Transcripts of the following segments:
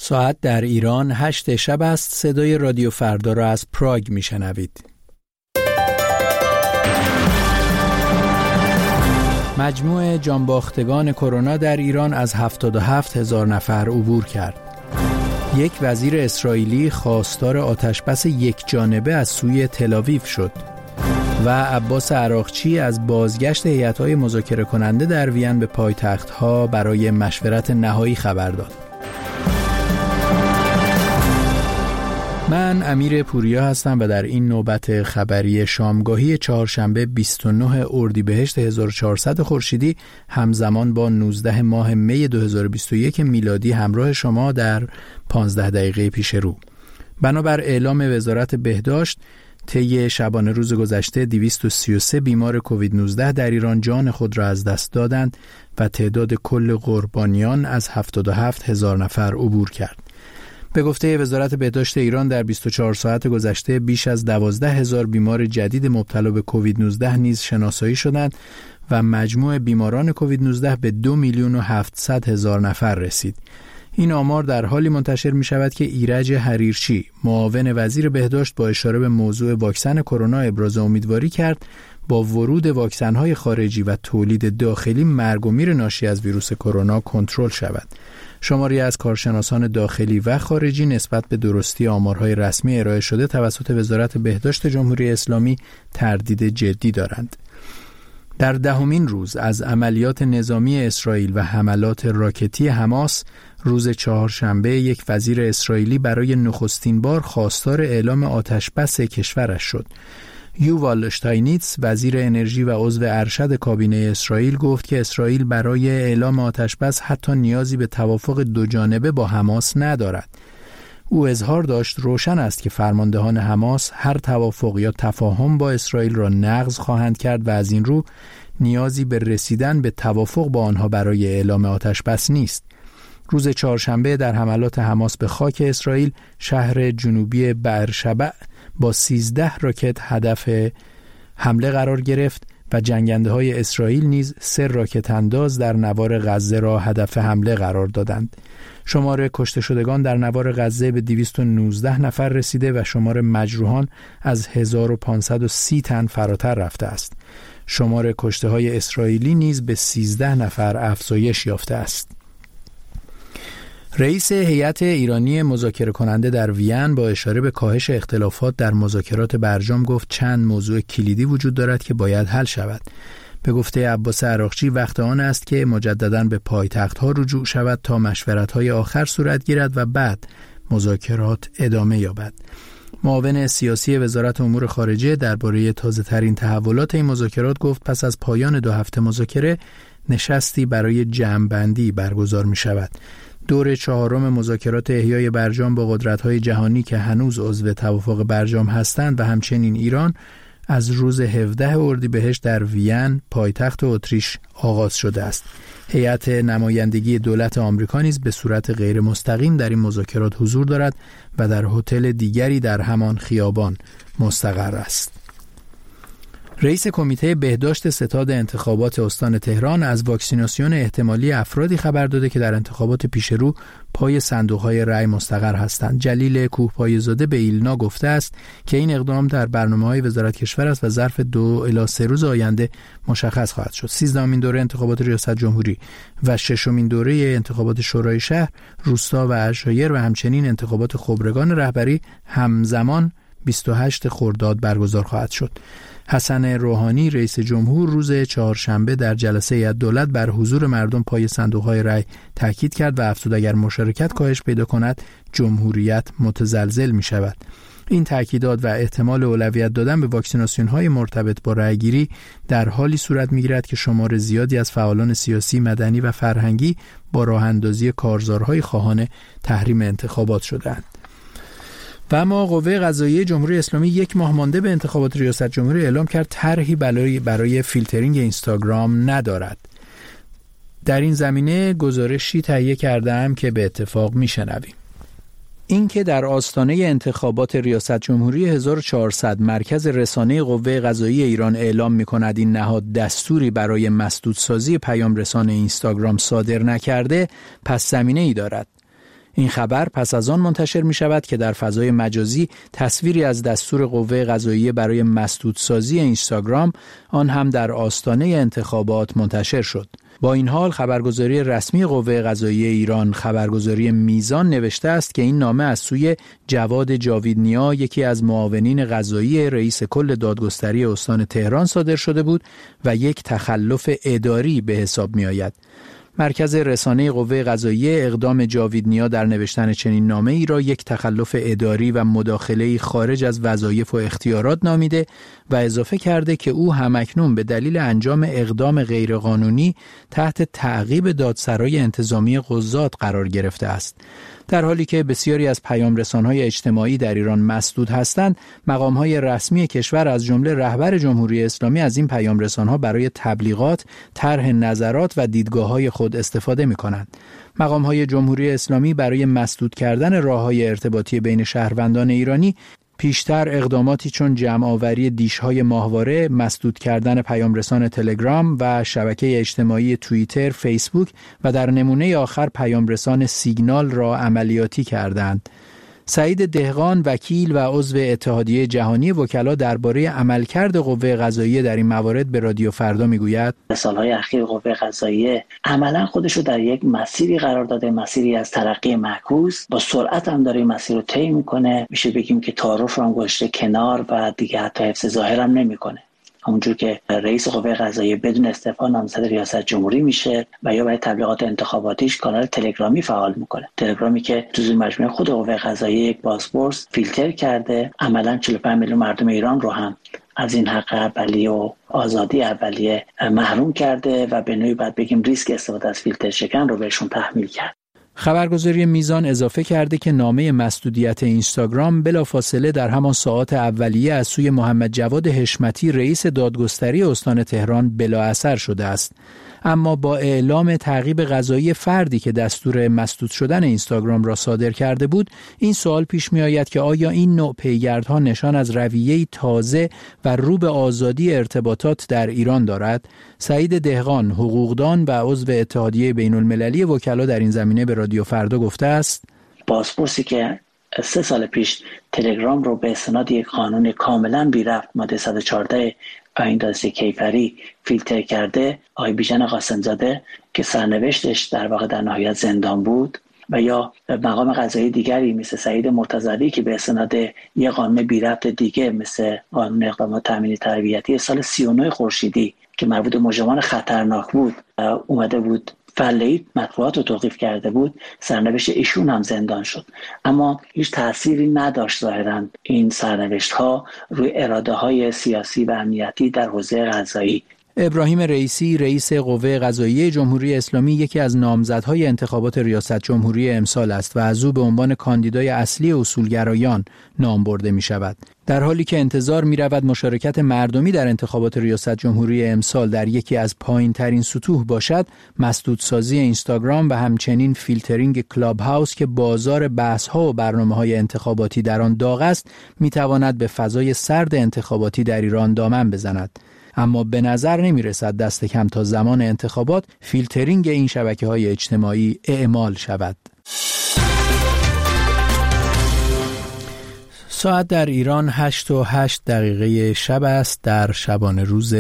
ساعت در ایران 8 شب است. صدای رادیو فردا را از پراگ میشنوید. مجموع جانباختگان کرونا در ایران از 77,000 نفر عبور کرد. یک وزیر اسرائیلی خواستار آتشبس یک جانبه از سوی تل‌آویو شد و عباس عراقچی از بازگشت هیئت‌های مذاکره کننده در وین به پایتخت‌ها برای مشورت نهایی خبر داد. من امیر پوریا هستم و در این نوبت خبری شامگاهی چهارشنبه 29 اردیبهشت 1400 خورشیدی همزمان با 19 ماه می 2021 میلادی همراه شما در 15 دقیقه پیش رو. بنابر اعلام وزارت بهداشت طی شبانه روز گذشته 233 بیمار کووید 19 در ایران جان خود را از دست دادند و تعداد کل قربانیان از 77,000 نفر عبور کرد. به گفته وزارت بهداشت ایران در 24 ساعت گذشته بیش از 12,000 بیمار جدید مبتلا به کووید 19 نیز شناسایی شدند و مجموع بیماران کووید 19 به 2,700,000 نفر رسید. این آمار در حالی منتشر می شود که ایرج حریرچی معاون وزیر بهداشت با اشاره به موضوع واکسن کرونا ابراز امیدواری کرد با ورود واکسن‌های خارجی و تولید داخلی مرگ و میر ناشی از ویروس کرونا کنترل شود. شماری از کارشناسان داخلی و خارجی نسبت به درستی آمارهای رسمی ارائه شده توسط وزارت بهداشت جمهوری اسلامی تردید جدی دارند. در 10مین روز از عملیات نظامی اسرائیل و حملات راکتی حماس، روز چهارشنبه یک وزیر اسرائیلی برای نخستین بار خواستار اعلام آتشبس کشورش شد. یووال اشتاینیتس وزیر انرژی و عضو ارشد کابینه اسرائیل گفت که اسرائیل برای اعلام آتشبس حتی نیازی به توافق دو جانبه با حماس ندارد. او اظهار داشت روشن است که فرماندهان حماس هر توافق یا تفاهم با اسرائیل را نقض خواهند کرد و از این رو نیازی به رسیدن به توافق با آنها برای اعلام آتشبس نیست. روز چهارشنبه در حملات حماس به خاک اسرائیل شهر جنوبی بئرشبع با 13 راکت هدف حمله قرار گرفت و جنگنده‌های اسرائیل نیز 3 راکت انداز در نوار غزه را هدف حمله قرار دادند. شمار کشته شدگان در نوار غزه به 219 نفر رسیده و شمار مجروحان از 1530 تن فراتر رفته است. شمار کشته‌های اسرائیلی نیز به 13 نفر افزایش یافته است. رئیس هیئت ایرانی مذاکره کننده در وین با اشاره به کاهش اختلافات در مذاکرات برجام گفت چند موضوع کلیدی وجود دارد که باید حل شود. به گفته عباس عراقچی وقت آن است که مجدداً به پایتخت‌ها رجوع شود تا مشورت‌های آخر صورت گیرد و بعد مذاکرات ادامه یابد. معاون سیاسی وزارت امور خارجه درباره تازه‌ترین تحولات این مذاکرات گفت پس از پایان 2 هفته مذاکره نشستی برای جمع‌بندی برگزار می‌شود. دور 4 مذاکرات احیای برجام با قدرت‌های جهانی که هنوز عضو توافق برجام هستند و همچنین ایران از روز 17 اردیبهشت در وین پایتخت اتریش آغاز شده است. هیئت نمایندگی دولت آمریکا نیز به صورت غیر مستقیم در این مذاکرات حضور دارد و در هتل دیگری در همان خیابان مستقر است. رئیس کمیته بهداشت ستاد انتخابات استان تهران از واکسیناسیون احتمالی افرادی خبر داده که در انتخابات پیشرو پای صندوق‌های رای مستقر هستند. جلیل کوهپایه‌زاده به ایلنا گفته است که این اقدام در برنامه‌های وزارت کشور است و ظرف 2 الی 3 روز آینده مشخص خواهد شد. 13مین دوره انتخابات ریاست جمهوری و 6مین دوره انتخابات شورای شهر، روستا و عشایر و همچنین انتخابات خبرگان رهبری همزمان 28 خرداد برگزار خواهد شد. حسن روحانی رئیس جمهور روز چهارشنبه در جلسه هیئت دولت بر حضور مردم پای صندوق‌های رای تاکید کرد و افزود اگر مشارکت کاهش پیدا کند جمهوریت متزلزل می شود. این تاکیدات و احتمال اولویت دادن به واکسیناسیون‌های مرتبط با رایگیری در حالی صورت می‌گیرد که شمار زیادی از فعالان سیاسی، مدنی و فرهنگی با راه‌اندازی کارزارهای خواهان تحریم انتخابات شدند. و اما قوه قضاییه جمهوری اسلامی 1 ماه مانده به انتخابات ریاست جمهوری اعلام کرد طرحی برای فیلترینگ اینستاگرام ندارد. در این زمینه گزارشی تهیه کردم که به اتفاق میشنویم. این که در آستانه انتخابات ریاست جمهوری 1400 مرکز رسانه قوه قضاییه ایران اعلام می‌کند این نهاد دستوری برای مسدودسازی پیام رسان اینستاگرام صادر نکرده، پس زمینه‌ای دارد. این خبر پس از آن منتشر می شود که در فضای مجازی تصویری از دستور قوه قضاییه برای مسدودسازی اینستاگرام، آن هم در آستانه انتخابات، منتشر شد. با این حال خبرگزاری رسمی قوه قضاییه ایران، خبرگزاری میزان، نوشته است که این نامه از سوی جواد جاویدنیا، یکی از معاونین قضایی رئیس کل دادگستری استان تهران، صادر شده بود و یک تخلف اداری به حساب می آید. مرکز رسانه قوه قضاییه اقدام جاویدنیا در نوشتن چنین نامه ای را یک تخلف اداری و مداخله خارج از وظایف و اختیارات نامیده و اضافه کرده که او همکنون به دلیل انجام اقدام غیرقانونی تحت تعقیب دادسرای انتظامی قضات قرار گرفته است. در حالی که بسیاری از پیام‌رسان‌های اجتماعی در ایران مسدود هستند، مقام‌های رسمی کشور از جمله رهبر جمهوری اسلامی از این پیام‌رسان‌ها برای تبلیغات، طرح نظرات و دیدگاه‌های خود استفاده می‌کنند. مقام‌های جمهوری اسلامی برای مسدود کردن راه‌های ارتباطی بین شهروندان ایرانی پیشتر اقداماتی چون جمع‌آوری دیش‌های ماهواره، مسدود کردن پیام‌رسان تلگرام و شبکه اجتماعی توییتر، فیسبوک و در نمونه آخر پیام‌رسان سیگنال را عملیاتی کردند. سعید دهقان، وکیل و عضو اتحادیه جهانی وکلا، درباره عملکرد قوه قضاییه در این موارد به رادیو فردا میگوید: سالهای اخیر قوه قضاییه عملا خودش رو در یک مسیری قرار داده، مسیری از ترقی معکوس، با سرعت هم داره مسیر رو طی میکنه. میشه بگیم که تعارف رو هم گذاشته کنار و دیگه حتی حفظ ظاهر هم نمیکنه. همونجور که رئیس قوه قضاییه بدون استعفا نامزد ریاست جمهوری میشه و یا برای تبلیغات انتخاباتیش کانال تلگرامی فعال میکنه. تلگرامی که تو مجموعه خود قوه قضاییه یک بازپرس فیلتر کرده، عملاً 45 میلیون مردم ایران رو هم از این حق اولیه و آزادی اولیه محروم کرده و به نوعی باید بگیم ریسک استفاده از فیلتر شکن رو بهشون تحمیل کرد. خبرگزاری میزان اضافه کرده که نامه مسدودیت اینستاگرام بلافاصله در همان ساعات اولیه از سوی محمد جواد حشمتی، رئیس دادگستری استان تهران، بلا اثر شده است. اما با اعلام تعقیب قضایی فردی که دستور مسدود شدن اینستاگرام را صادر کرده بود، این سوال پیش می آید که آیا این نوع پیگردها نشان از رویه‌ای تازه و رو به آزادی ارتباطات در ایران دارد؟ سعید دهقان، حقوقدان و عضو اتحادیه بین المللی وکلا، در این زمینه به رادیو فردا گفته است: بازپرسی که 3 سال پیش تلگرام رو به استناد یک قانون کاملا بی ربط ماده 114 آیین دادرسی کیفری فیلتر کرده، آقای بیژن قاسم‌زاده که سرنوشتش در واقع در نهایت زندان بود، و یا مقام قضایی دیگری مثل سعید مرتضوی که به استناد یک قانون بی ربط دیگه مثل قانون اقدامات تامینی تربیتی سال 39 خورشیدی که مربوط به مجرمان خطرناک بود اومده بود فعالیت مطبوعات رو توقیف کرده بود، سرنوشت ایشون هم زندان شد. اما هیچ تأثیری نداشت ظاهراً این سرنوشت ها روی اراده های سیاسی و امنیتی در حوزه قضایی. ابراهیم رئیسی، رئیس قوه قضاییه جمهوری اسلامی، یکی از نامزدهای انتخابات ریاست جمهوری امسال است و از او به عنوان کاندیدای اصلی اصولگرایان نام برده می شود. در حالی که انتظار می رود مشارکت مردمی در انتخابات ریاست جمهوری امسال در یکی از پایین ترین سطوح باشد، مسدودسازی اینستاگرام و همچنین فیلترینگ کلاب هاوس که بازار بحث ها و برنامه های انتخاباتی در آن داغ است، می تواند به فضای سرد انتخاباتی در ایران دامن بزند. اما به نظر نمی رسد دست کم تا زمان انتخابات فیلترینگ این شبکه‌های اجتماعی اعمال شود. ساعت در ایران 8:08 شب است در شبانه روز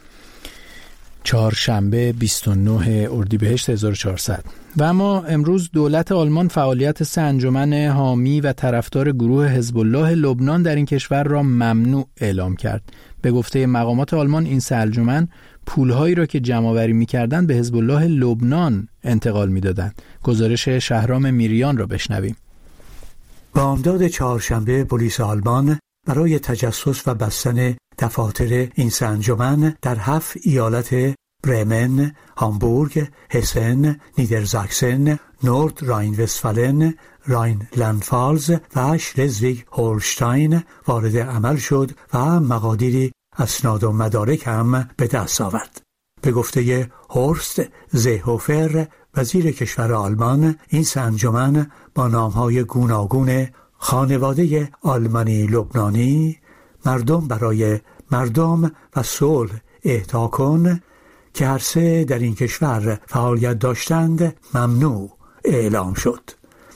چهارشنبه 29 اردیبهشت 1400. و اما امروز دولت آلمان فعالیت 3 انجمن حامی و طرفدار گروه حزب الله لبنان در این کشور را ممنوع اعلام کرد. به گفته مقامات آلمان این 3 انجمن پولهایی را که جمع‌آوری می‌کردند به حزب الله لبنان انتقال می‌دادند. گزارش شهرام میریان را بشنویم. بامداد چهارشنبه پلیس آلمان برای تجسس و بستن دفاتر این 3 انجمن در 7 ایالت برمن، هامبورگ، هسن، نیدرزاکسن، نورد راین وستفالن، راینلندفالز و شلزویگ هولشتاین وارد عمل شد و مقادیری اسناد و مدارک هم به دست آورد. به گفته هورست زهوفر، وزیر کشور آلمان، این 3 انجمن با نام‌های گوناگون خانواده آلمانی لبنانی، مردم برای مردم و صلح اهدا کن که هر 3 در این کشور فعالیت داشتند ممنوع اعلام شد.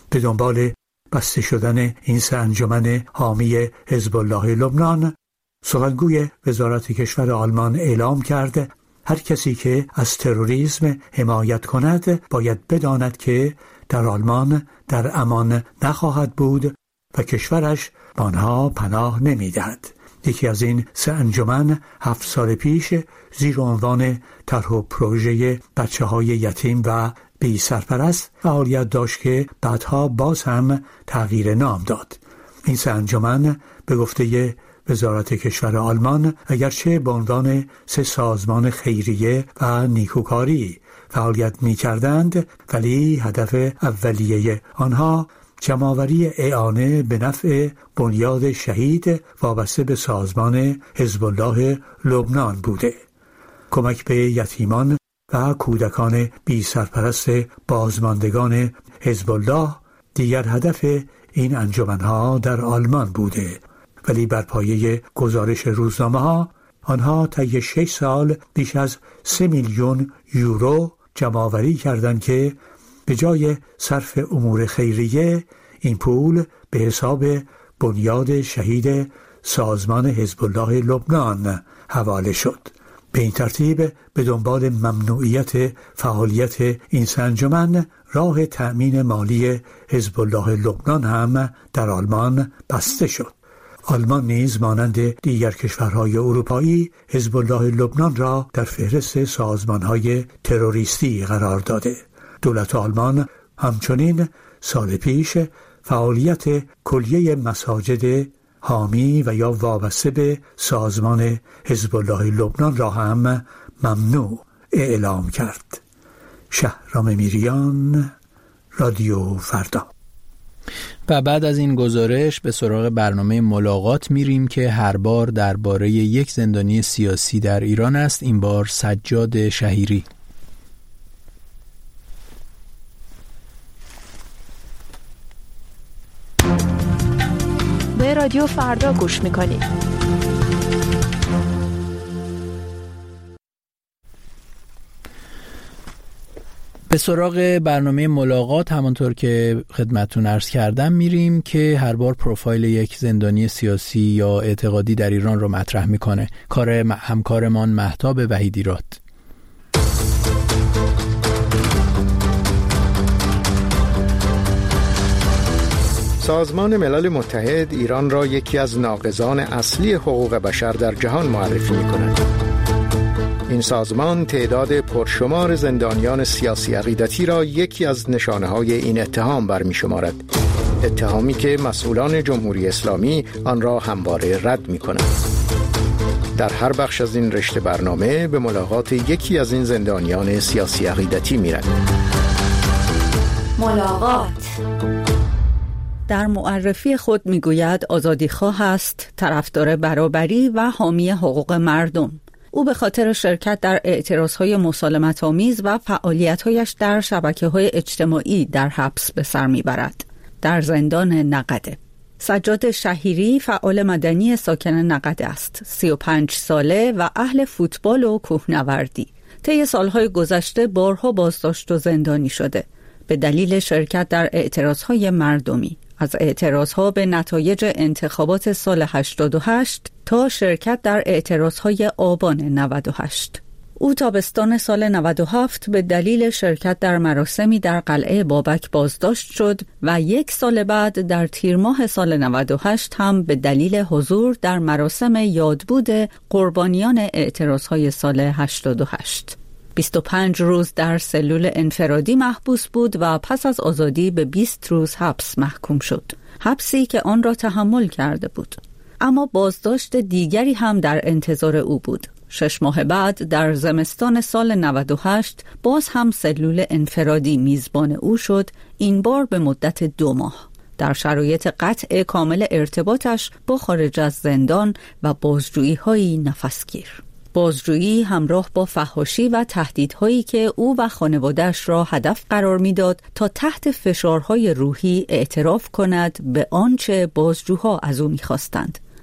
به دنبال بسته شدن این سه انجمن حامی حزب الله لبنان، سخنگوی وزارت کشور آلمان اعلام کرد هر کسی که از تروریسم حمایت کند باید بداند که در آلمان در امان نخواهد بود و کشورش به آنها پناه نمی‌دهد. یکی از این سه انجمن 7 سال پیش زیر عنوان طرح و پروژه بچه‌های یتیم و بی سرپرست فعالیت داشت که بعدها باز هم تغییر نام داد. این سه انجمن به گفته وزارت کشور آلمان اگرچه به عنوان 3 سازمان خیریه و نیکوکاری فعالیت می‌کردند، ولی هدف اولیه آنها جمع‌آوری اعانه به نفع بنیاد شهید وابسته به سازمان حزب الله لبنان بوده. کمک به یتیمان و کودکان بی سرپرست بازماندگان حزب الله دیگر هدف این انجمن‌ها در آلمان بوده، ولی بر پایه گزارش روزنامه‌ها آنها طی 6 سال بیش از 3 میلیون یورو جمع‌آوری کردند که به جای صرف امور خیریه این پول به حساب بنیاد شهید سازمان حزب الله لبنان حواله شد. به این ترتیب به دنبال ممنوعیت فعالیت این انجمن راه تأمین مالی حزب الله لبنان هم در آلمان بسته شد. آلمان نیز مانند دیگر کشورهای اروپایی حزب الله لبنان را در فهرست سازمانهای تروریستی قرار داده. دولت آلمان همچنین سال پیش فعالیت کلیه مساجد حامی و یا وابسته به سازمان حزب الله لبنان را هم ممنوع اعلام کرد. شهرام میریان، رادیو فردا. و بعد از این گزارش به سراغ برنامه ملاقات میریم که هر بار درباره یک زندانی سیاسی در ایران است، این بار سجاد شهیری. به رادیو فردا گوش میکنید. به سراغ برنامه ملاقات همانطور که خدمتتون عرض کردم میریم که هر بار پروفایل یک زندانی سیاسی یا اعتقادی در ایران رو مطرح میکنه. کار همکارمان مهتاب وحیدیراد. سازمان ملل متحد ایران را یکی از ناقضان اصلی حقوق بشر در جهان معرفی می‌کند. این سازمان تعداد پرشمار زندانیان سیاسی عقیدتی را یکی از نشانه‌های این اتهام برمی‌شمارد. اتهامی که مسئولان جمهوری اسلامی آن را همواره رد می‌کنند. در هر بخش از این رشته برنامه به ملاقات یکی از این زندانیان سیاسی عقیدتی می‌رویم. ملاقات. در معرفی خود میگوید آزادیخواه است، طرفدار برابری و حامی حقوق مردم. او به خاطر شرکت در اعتراضهای مسالمت‌آمیز و فعالیت‌هایش در شبکه‌های اجتماعی در حبس به سر میبرد. در زندان نقده. سجاد شهیری فعال مدنی ساکن نقده است. 35 ساله و اهل فوتبال و کوهنوردی. طی سالهای گذشته بارها بازداشت و زندانی شده به دلیل شرکت در اعتراضهای مردمی، از اعتراضها به نتایج انتخابات سال 88 تا شرکت در اعتراضهای آبان 98. او تابستان سال 97 به دلیل شرکت در مراسمی در قلعه بابک بازداشت شد و 1 سال بعد در تیر ماه سال 98 هم به دلیل حضور در مراسم یادبود قربانیان اعتراضهای سال 88. 25 روز در سلول انفرادی محبوس بود و پس از آزادی به 20 روز حبس محکوم شد. حبسی که آن را تحمل کرده بود. اما بازداشت دیگری هم در انتظار او بود. 6 ماه بعد در زمستان سال 98 باز هم سلول انفرادی میزبان او شد، این بار به مدت 2 ماه. در شرایط قطع کامل ارتباطش با خارج از زندان و بازجویی‌های نفسگیر. بازجویی همراه با فحاشی و تهدیدهایی که او و خانواده‌اش را هدف قرار می‌داد تا تحت فشارهای روحی اعتراف کند به آنچه بازجوها از او می‌خواستند.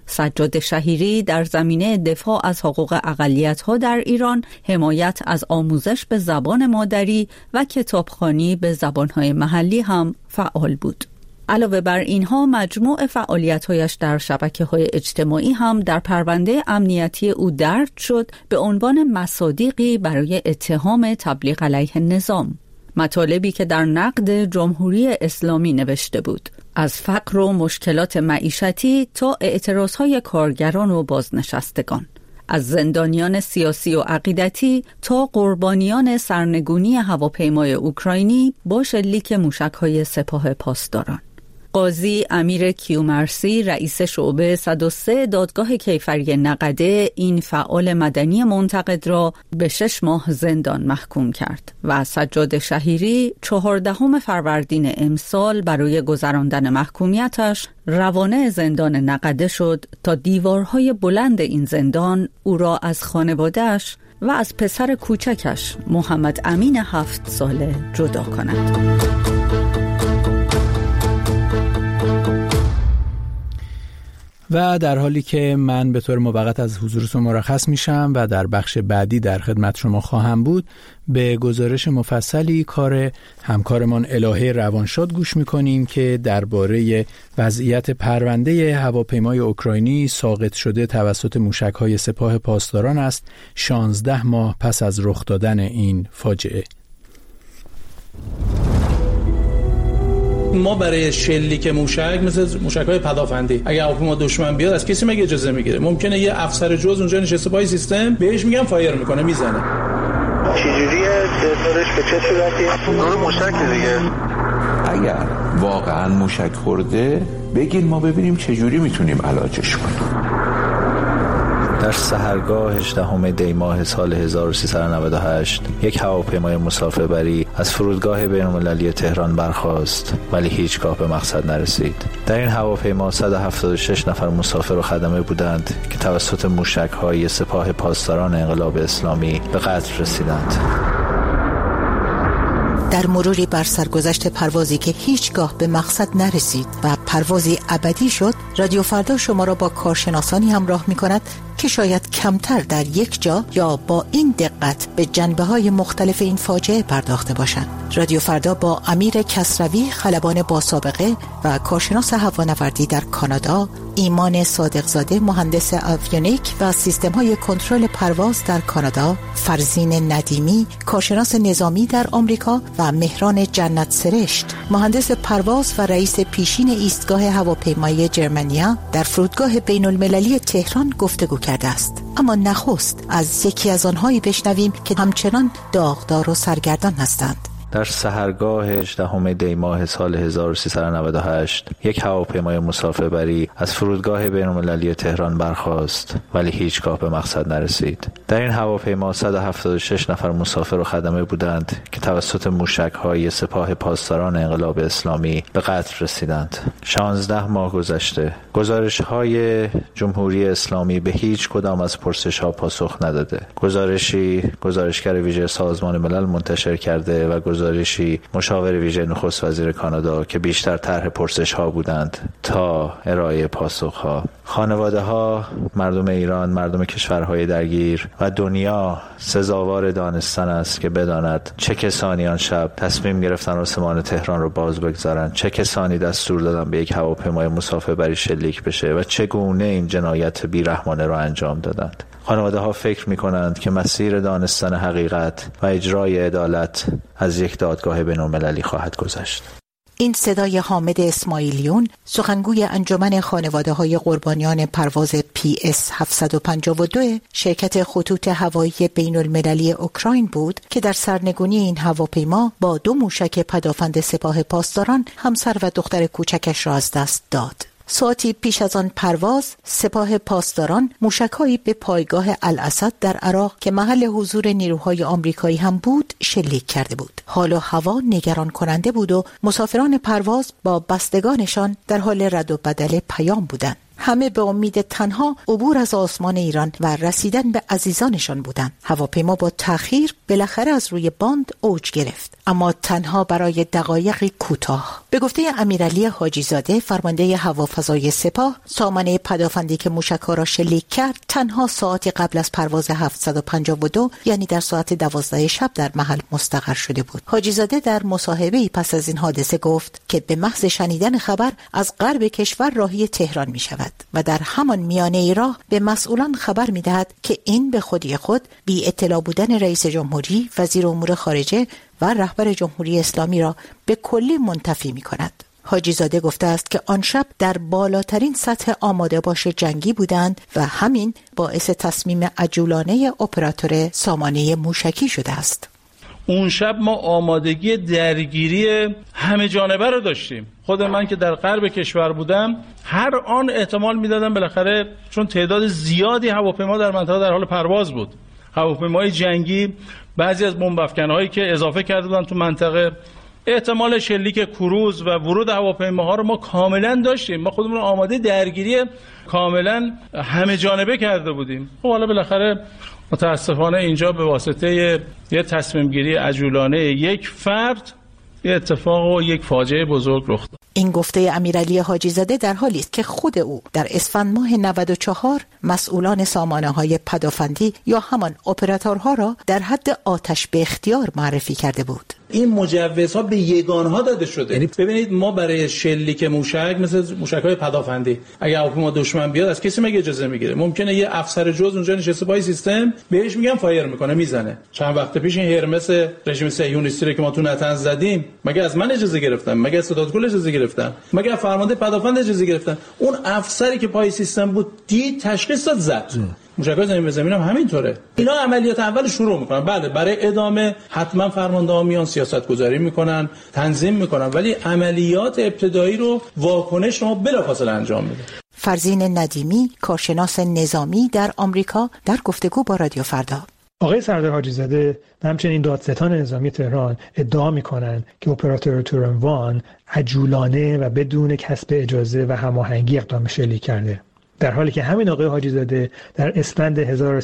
سجاد شهیری در زمینه دفاع از حقوق اقلیت‌ها در ایران، حمایت از آموزش به زبان مادری و کتابخوانی به زبان‌های محلی هم فعال بود. علاوه بر اینها مجموع فعالیت‌هایش در شبکه‌های اجتماعی هم در پرونده امنیتی او درج شد به عنوان مصادیقی برای اتهام تبلیغ علیه نظام. مطالبی که در نقد جمهوری اسلامی نوشته بود، از فقر و مشکلات معیشتی تا اعتراضهای کارگران و بازنشستگان، از زندانیان سیاسی و عقیدتی تا قربانیان سرنگونی هواپیمای اوکراینی با شلیک موشک‌های سپاه پاسداران. قاضی امیر کیومرثی رئیس شعبه 103 دادگاه کیفری نقده این فعال مدنی منتقد را به 6 ماه زندان محکوم کرد و سجاد شهیری 14 فروردین امسال برای گذراندن محکومیتش روانه زندان نقده شد تا دیوارهای بلند این زندان او را از خانواده‌اش و از پسر کوچکش محمد امین 7 ساله جدا کند. و در حالی که من به طور موقت از حضورتون مرخص میشم و در بخش بعدی در خدمت شما خواهم بود، به گزارش مفصلی کار همکارمان الهه روانشاد گوش میکنیم که درباره وضعیت پرونده هواپیمای اوکراینی ساقط شده توسط موشک‌های سپاه پاسداران است 16 ماه پس از رخ دادن این فاجعه. ما برای شلیک موشک مثل موشک‌های پدافندی اگه هواپیما دشمن بیاد از کسی مگه اجازه میگیره؟ ممکنه یه افسر جز اونجا نشسته پای سیستم بهش میگم فایر میکنه میزنه. چجوریه دورش به چه صورتی؟ دور موشک دیگه. اگر واقعا موشک خورده بگین ما ببینیم چجوری میتونیم علاجش کنیم. در سحرگاه 18 دی ماه سال 1398 یک هواپیمای مسافربری از فرودگاه بین‌المللی تهران برخاست ولی هیچگاه به مقصد نرسید. در این هواپیما 176 نفر مسافر و خدمه بودند که توسط موشک‌های سپاه پاسداران انقلاب اسلامی به قتل رسیدند. در مروری بر سرگذشت پروازی که هیچگاه به مقصد نرسید و پروازی ابدی شد، رادیو فردا شما را با کارشناسانی همراه می‌کند که شاید کمتر در یک جا یا با این دقت به جنبه‌های مختلف این فاجعه پرداخته باشند. رادیو فردا با امیر کسروی، خلبان با سابقه و کارشناس هوانوردی در کانادا، ایمان صادقزاده، مهندس آویونیک و سیستم‌های کنترل پرواز در کانادا، فرزین ندیمی، کارشناس نظامی در آمریکا و مهران جنت سرشت، مهندس پرواز و رئیس پیشین ایستگاه هواپیمایی جرمنیا در فرودگاه بین‌المللی تهران گفتگو کرده است. اما نخست از یکی از آنهایی بشنویم که همچنان داغدار و سرگردان هستند. در سحرگاه 18 دی ماه سال 1398 یک هواپیمای مسافربری از فرودگاه بین‌المللی تهران برخاست ولی هیچگاه به مقصد نرسید. در این هواپیما 176 نفر مسافر و خدمه بودند که توسط موشک‌های سپاه پاسداران انقلاب اسلامی به قتل رسیدند. 16 ماه گذشته. گزارش‌های جمهوری اسلامی به هیچ کدام از پرسش‌ها پاسخ نداده. گزارشگر ویژه سازمان ملل منتشر کرده و گزارشی مشاور ویژه نخست وزیر کانادا که بیشتر طرح پرسش‌ها بودند تا ارائه پاسخ‌ها. خانواده‌ها، مردم ایران، مردم کشورهای درگیر و دنیا سزاوار دانستن است که بداند چه کسانی آن شب تصمیم گرفتن آسمان تهران رو باز بگذارند، چه کسانی دستور دادن به یک هواپیمای مسافربری شلیک بشه و چگونه این جنایت بیرحمانه را انجام دادند. خانواده‌ها فکر می‌کنند که مسیر دانستن حقیقت و اجرای عدالت از یک دادگاه بین‌المللی خواهد گذشت. این صدای حامد اسماعیلیون، سخنگوی انجمن خانواده‌های قربانیان پرواز PS 752 شرکت خطوط هوایی بین‌المللی اوکراین بود که در سرنگونی این هواپیما با 2 موشک پدافند سپاه پاسداران همسر و دختر کوچکش را از دست داد. ساعتی پیش از آن پرواز، سپاه پاسداران موشک‌هایی به پایگاه الاسد در عراق که محل حضور نیروهای آمریکایی هم بود شلیک کرده بود. حال و هوا نگران کننده بود و مسافران پرواز با بستگانشان در حال رد و بدل پیام بودند. همه به امید تنها عبور از آسمان ایران و رسیدن به عزیزانشان بودند. هواپیما با تأخیر بالاخره از روی باند اوج گرفت، اما تنها برای دقایقی کوتاه. به گفته امیرعلی حاجی زاده، فرمانده هوافضای سپاه، سامانه پدافندی که موشک‌ها را شلیک کرد تنها ساعتی قبل از پرواز 752 یعنی در ساعت 12 شب در محل مستقر شده بود. حاجی زاده در مصاحبه‌ای پس از این حادثه گفت که به محض شنیدن خبر از غرب کشور راهی تهران می شود و در همان میانه راه به مسئولان خبر می دهد که این به خودی خود بی اطلاع بودن رئیس جمهوری، وزیر امور خارجه و رهبر جمهوری اسلامی را به کلی منتفی می کند. حاجی زاده گفته است که آن شب در بالاترین سطح آماده باش جنگی بودند و همین باعث تصمیم عجولانه اپراتور سامانه موشکی شده است. اون شب ما آمادگی درگیری همه جانبه رو داشتیم. خود من که در غرب کشور بودم هر آن احتمال میدادم بالاخره، چون تعداد زیادی هواپیما در منطقه در حال پرواز بود، هواپیمای جنگی، بعضی از بمب افکن‌هایی که اضافه کرده بودن تو منطقه، احتمال شلیک کروز و ورود هواپیماها رو ما کاملا داشتیم. ما خودمون آماده درگیری کاملا همه جانبه کرده بودیم. خب حالا بالاخره متاسفانه اینجا به واسطه یه تصمیم گیری عجولانه یک فرد یه اتفاق و یک فاجعه بزرگ رخ داد. این گفته امیرعلی حاجی زاده در حالی است که خود او در اسفند ماه 94 مسئولان سامانه‌های پدافندی یا همان اپراتورها را در حد آتش به اختیار معرفی کرده بود. این مجوزها به یگانها داده شده. یعنی ببینید ما برای شلیک موشک مثل موشک‌های پدافندی اگه هواپیما دشمن بیاد از کسی مگه اجازه میگیره؟ ممکنه یه افسر جز اونجا نشسته پای سیستم بهش میگن فایر میکنه میزنه. چند وقت پیش این هرمس رژیم صهیونیستی که ما تو نطنز زدیم مگه از من اجازه گرفتن؟ مگه از ستادگل اجازه گرفتن؟ مگه از فرمانده پدافند اجازه گرفتن؟ اون افسری که پای سیستم بود دید تشخیص داد زد. موشک‌های زمین به زمین هم همینطوره. اینا عملیات اول شروع میکنن. بله برای ادامه حتما فرمانده‌ها میان سیاست‌گذاری میکنن، تنظیم میکنن، ولی عملیات ابتدایی رو واکنش ما بلافاصله انجام میده. فرزین ندیمی، کارشناس نظامی در آمریکا، در گفتگو با رادیو فردا. آقای سردار حاجی زاده و همچنین دادستان نظامی تهران ادعا میکنند که اپراتور تورنوان عجولانه و بدون کسب اجازه و هماهنگی اقدام شلیک کرده، در حالی که همین آقای حاجی زاده در اسفند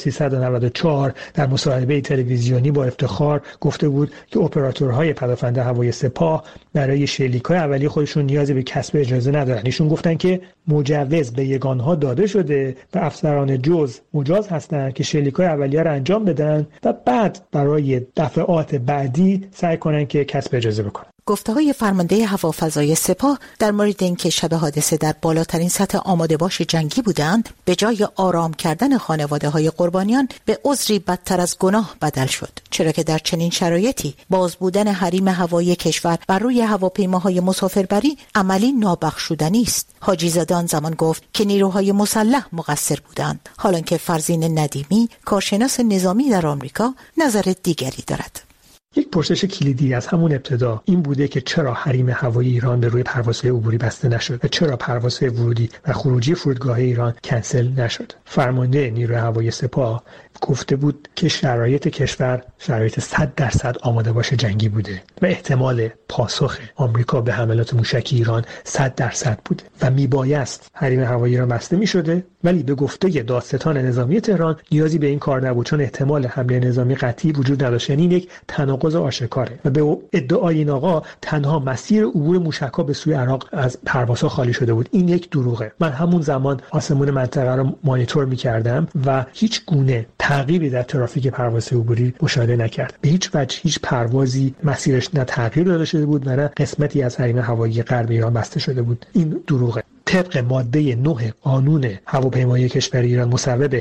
1394 در مصاحبه تلویزیونی با افتخار گفته بود که اپراتورهای پدافند هوایی سپاه برای شلیک‌های اولیه خودشون نیازی به کسب اجازه ندارن. ایشون گفتن که مجوز به یگانها داده شده و افسران جز مجاز هستند که شلیک‌های اولیه را انجام بدن و بعد برای دفعات بعدی سعی کنن که کسب اجازه بکنن. گفته‌های فرمانده هوافضای سپاه در مورد اینکه شب حادثه در بالاترین سطح آماده باش جنگی بودند، به جای آرام کردن خانواده‌های قربانیان به عذری بدتر از گناه بدل شد، چرا که در چنین شرایطی باز بودن حریم هوایی کشور بر روی هواپیماهای مسافربری عملی نابخشودنی است. حاجی زاده آن زمان گفت که نیروهای مسلح مقصر بودند، حالانکه فرزین ندیمی، کارشناس نظامی در آمریکا، نظر دیگری دارد. یک پرسش کلیدی از همون ابتدا این بوده که چرا حریم هوایی ایران به روی پروازهای عبوری بسته نشد و چرا پروازهای ورودی و خروجی فرودگاه ایران کنسل نشد. فرمانده نیروی هوایی سپاه گفته بود که شرایط کشور شرایط 100% آماده باش جنگی بوده و احتمال پاسخ آمریکا به حملات موشکی ایران 100% بوده و میبایست حریم هوایی ایران بسته میشده، ولی به گفته دادستان نظامی تهران نیازی به این کار نبود، چون احتمال حمله نظامی قطعی وجود نداشت. یعنی یک تناقض آشکاره و به ادعای این آقا تنها مسیر عبور موشک‌ها به سوی عراق از پروازها خالی شده بود. این یک دروغه. من همون زمان آسمون منطقه رو مانیتور می‌کردم و هیچ گونه تغییری در ترافیک پروازهای عبوری مشاهده نکرد. به هیچ وجه هیچ پروازی مسیرش نه تغییر داده شده بود نه قسمتی از حریم هوایی غرب ایران بسته شده بود. این دروغه. طبق ماده 9 قانون هواپیمایی کشور ایران مصوب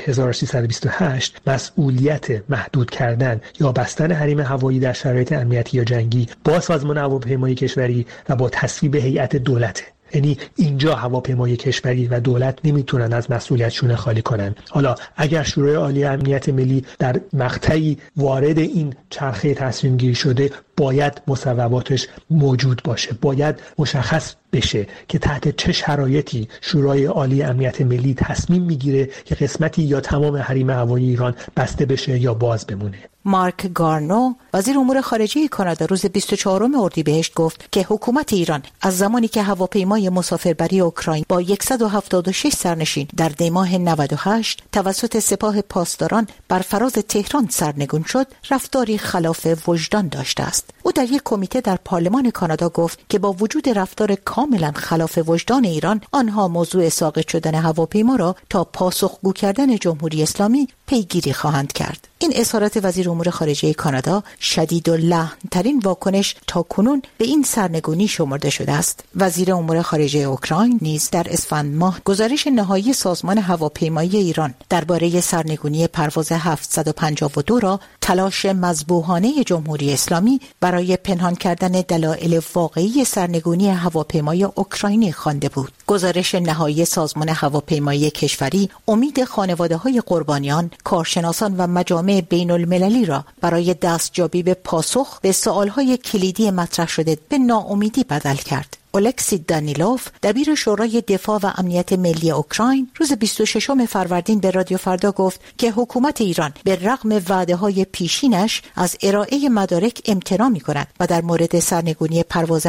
1328 مسئولیت محدود کردن یا بستن حریم هوایی در شرایط امنیتی یا جنگی با سازمان هواپیمایی کشوری و با تصویب هیئت دولته. یعنی اینجا هواپیمای کشوری و دولت نمیتونن از مسئولیتشون خالی کنن. حالا اگر شورای عالی امنیت ملی در مقطعی وارد این چرخه تصمیم گیری شده باید مصوباتش موجود باشه، باید مشخص بشه که تحت چه شرایطی شورای عالی امنیت ملی تصمیم میگیره که قسمتی یا تمام حریم هوایی ایران بسته بشه یا باز بمونه. مارک گارنو وزیر امور خارجه کانادا روز 24 اردیبهشت گفت که حکومت ایران از زمانی که هواپیمای مسافربری اوکراین با 176 سرنشین در دی ماه 98 توسط سپاه پاسداران بر فراز تهران سرنگون شد، رفتاری خلاف وجدان داشته است. او در یک کمیته در پارلمان کانادا گفت که با وجود رفتار کاملا خلاف وجدان ایران، آنها موضوع ساقط شدن هواپیما را تا پاسخگو کردن جمهوری اسلامی پیگیری خواهند کرد. این اظهارات وزیر امور خارجه کانادا شدید و لحن‌ترین واکنش تا کنون به این سرنگونی شمرده شده است. وزیر امور خارجه اوکراین نیز در اسفند ماه گزارش نهایی سازمان هواپیمایی ایران درباره سرنگونی پرواز 752 را تلاش مذبوحانه جمهوری اسلامی برای پنهان کردن دلایل واقعی سرنگونی هواپیمای اوکراینی خوانده بود. گزارش نهایی سازمان هواپیمایی کشوری امید خانواده‌های قربانیان، کارشناسان و مجامع بین المللی را برای دستیابی به پاسخ به سوالهای کلیدی مطرح شده به ناامیدی بدل کرد. اولکسی دانیلوف دبیر شورای دفاع و امنیت ملی اوکراین روز 26 فروردین به رادیو فردا گفت که حکومت ایران به رغم وعده‌های پیشینش از ارائه مدارک امتناع می‌کند و در مورد سرنگونی پرواز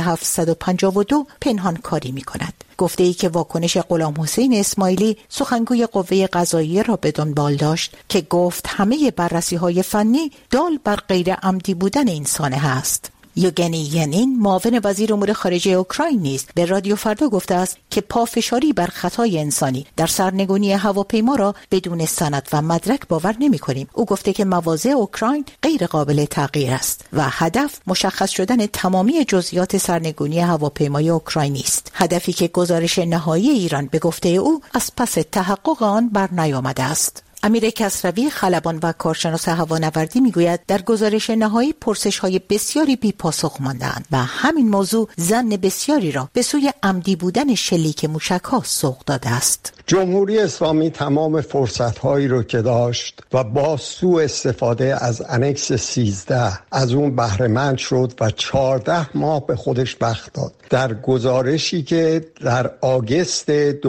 752 پنهان کاری می‌کند. گفته ای که واکنش غلام حسین اسماعیلی سخنگوی قوه قضاییه را به دنبال داشت که گفت همه بررسی‌های فنی دال بر غیر عمدی بودن این سانحه است. یوگنی ینین معاون وزیر امور خارجه اوکراین نیز به رادیو فردا گفته است که پافشاری بر خطای انسانی در سرنگونی هواپیما را بدون سند و مدرک باور نمی‌کنیم. او گفته که مواضع اوکراین غیر قابل تغییر است و هدف مشخص شدن تمامی جزئیات سرنگونی هواپیمای اوکراینی است، هدفی که گزارش نهایی ایران به گفته او از پس تحقق آن بر نیامده است. امیر کسروی خلبان و کارشناس هوانوردی میگوید در گزارش نهایی پرسش‌های بسیاری بی پاسخ مانده‌اند و همین موضوع ظن بسیاری را به سوی عمدی بودن شلیک موشک‌ها سوق داده است. جمهوری اسلامی تمام فرصت‌هایی رو که داشت و با سوء استفاده از انکس 13 از اون بهره مند شد و 14 ماه به خودش وقت داد. در گزارشی که در آگوست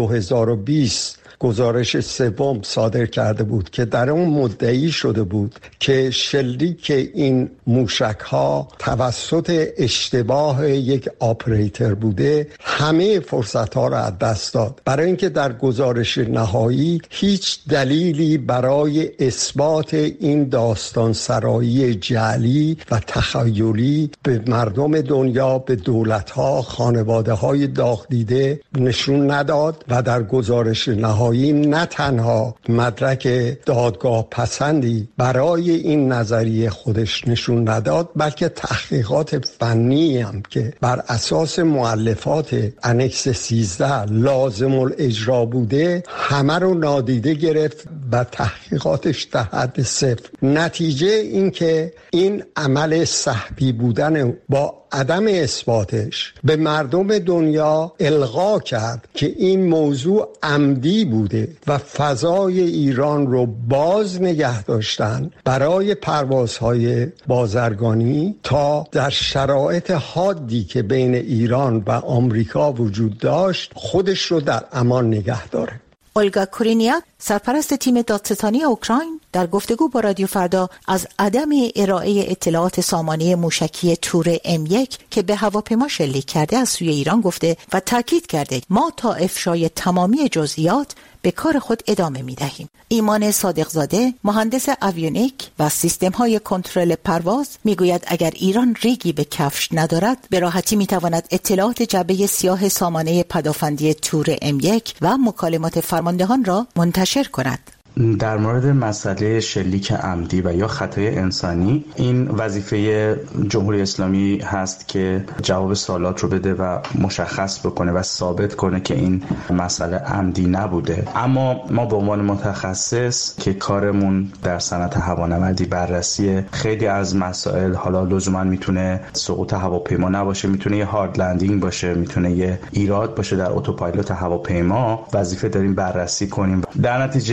2020 گزارش سوم صادر کرده بود که در اون مدعی شده بود که شلیک این موشک‌ها توسط اشتباه یک آپریتور بوده، همه فرصت‌ها را از دست داد، برای اینکه در گزارش نهایی هیچ دلیلی برای اثبات این داستان سرایی جعلی و تخیلی به مردم دنیا، به دولت‌ها، خانواده‌های داغ دیده نشون نداد و در گزارش نهایی نه تنها مدرک دادگاه پسندی برای این نظریه خودش نشون نداد، بلکه تحقیقات فنی هم که بر اساس مؤلفات انکس 13 لازم الاجرا بوده همه رو نادیده گرفت و تحقیقاتش در حد صفر. نتیجه این که این عمل سهبی بودن با عدم اثباتش به مردم دنیا القا کرد که این موضوع عمدی بوده و فضای ایران رو باز نگه داشتن برای پروازهای بازرگانی تا در شرایط حادی که بین ایران و آمریکا وجود داشت خودش رو در امان نگه داره. اولگا کورینیاک سرپرست تیم دادستانی اوکراین در گفتگو با رادیو فردا از عدم ارائه اطلاعات سامانه موشکی تور M1 که به هواپیما شلیک کرده از سوی ایران گفته و تاکید کرده ما تا افشای تمامی جزئیات به کار خود ادامه می دهیم. ایمان صادقزاده مهندس اویونیک و سیستم های کنترل پرواز می گوید اگر ایران ریگی به کفش ندارد به راحتی می تواند اطلاعات جعبه سیاه سامانه پدافندی تور M1 و مکالمات فرماندهان را منتشر کند. در مورد مسئله شلیک عمدی و یا خطای انسانی، این وظیفه جمهوری اسلامی هست که جواب سوالات رو بده و مشخص بکنه و ثابت کنه که این مسئله عمدی نبوده. اما ما به عنوان متخصص که کارمون در صنعت هوانوردی بررسی خیلی از مسائل، حالا لزوما میتونه سقوط هواپیما نباشه، میتونه یه هارد لندینگ باشه، میتونه یه ایراد باشه در اتوپایلوت هواپیما، وظیفه داریم بررسی کنیم. در نتیجه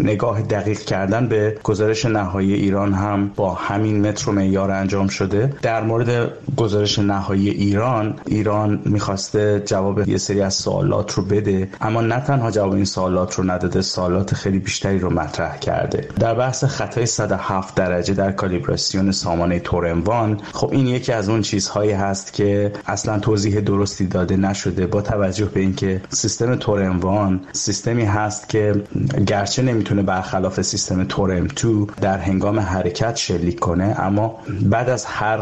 نگاه دقیق کردن به گزارش نهایی ایران هم با همین متر و معیار انجام شده. در مورد گزارش نهایی ایران میخواسته جواب یه سری از سوالات رو بده، اما نه تنها جواب این سوالات رو نداده، سوالات خیلی بیشتری رو مطرح کرده. در بحث خطای 107 درجه در کالیبراسیون سامانه تورنوان، خب این یکی از اون چیزهایی هست که اصلا توضیح درستی داده نشده، با توجه به اینکه سیستم تورنوان سیستمی هست که گرچه نمیتونه برخلاف سیستم تورم 2 در هنگام حرکت شلیک کنه، اما بعد از هر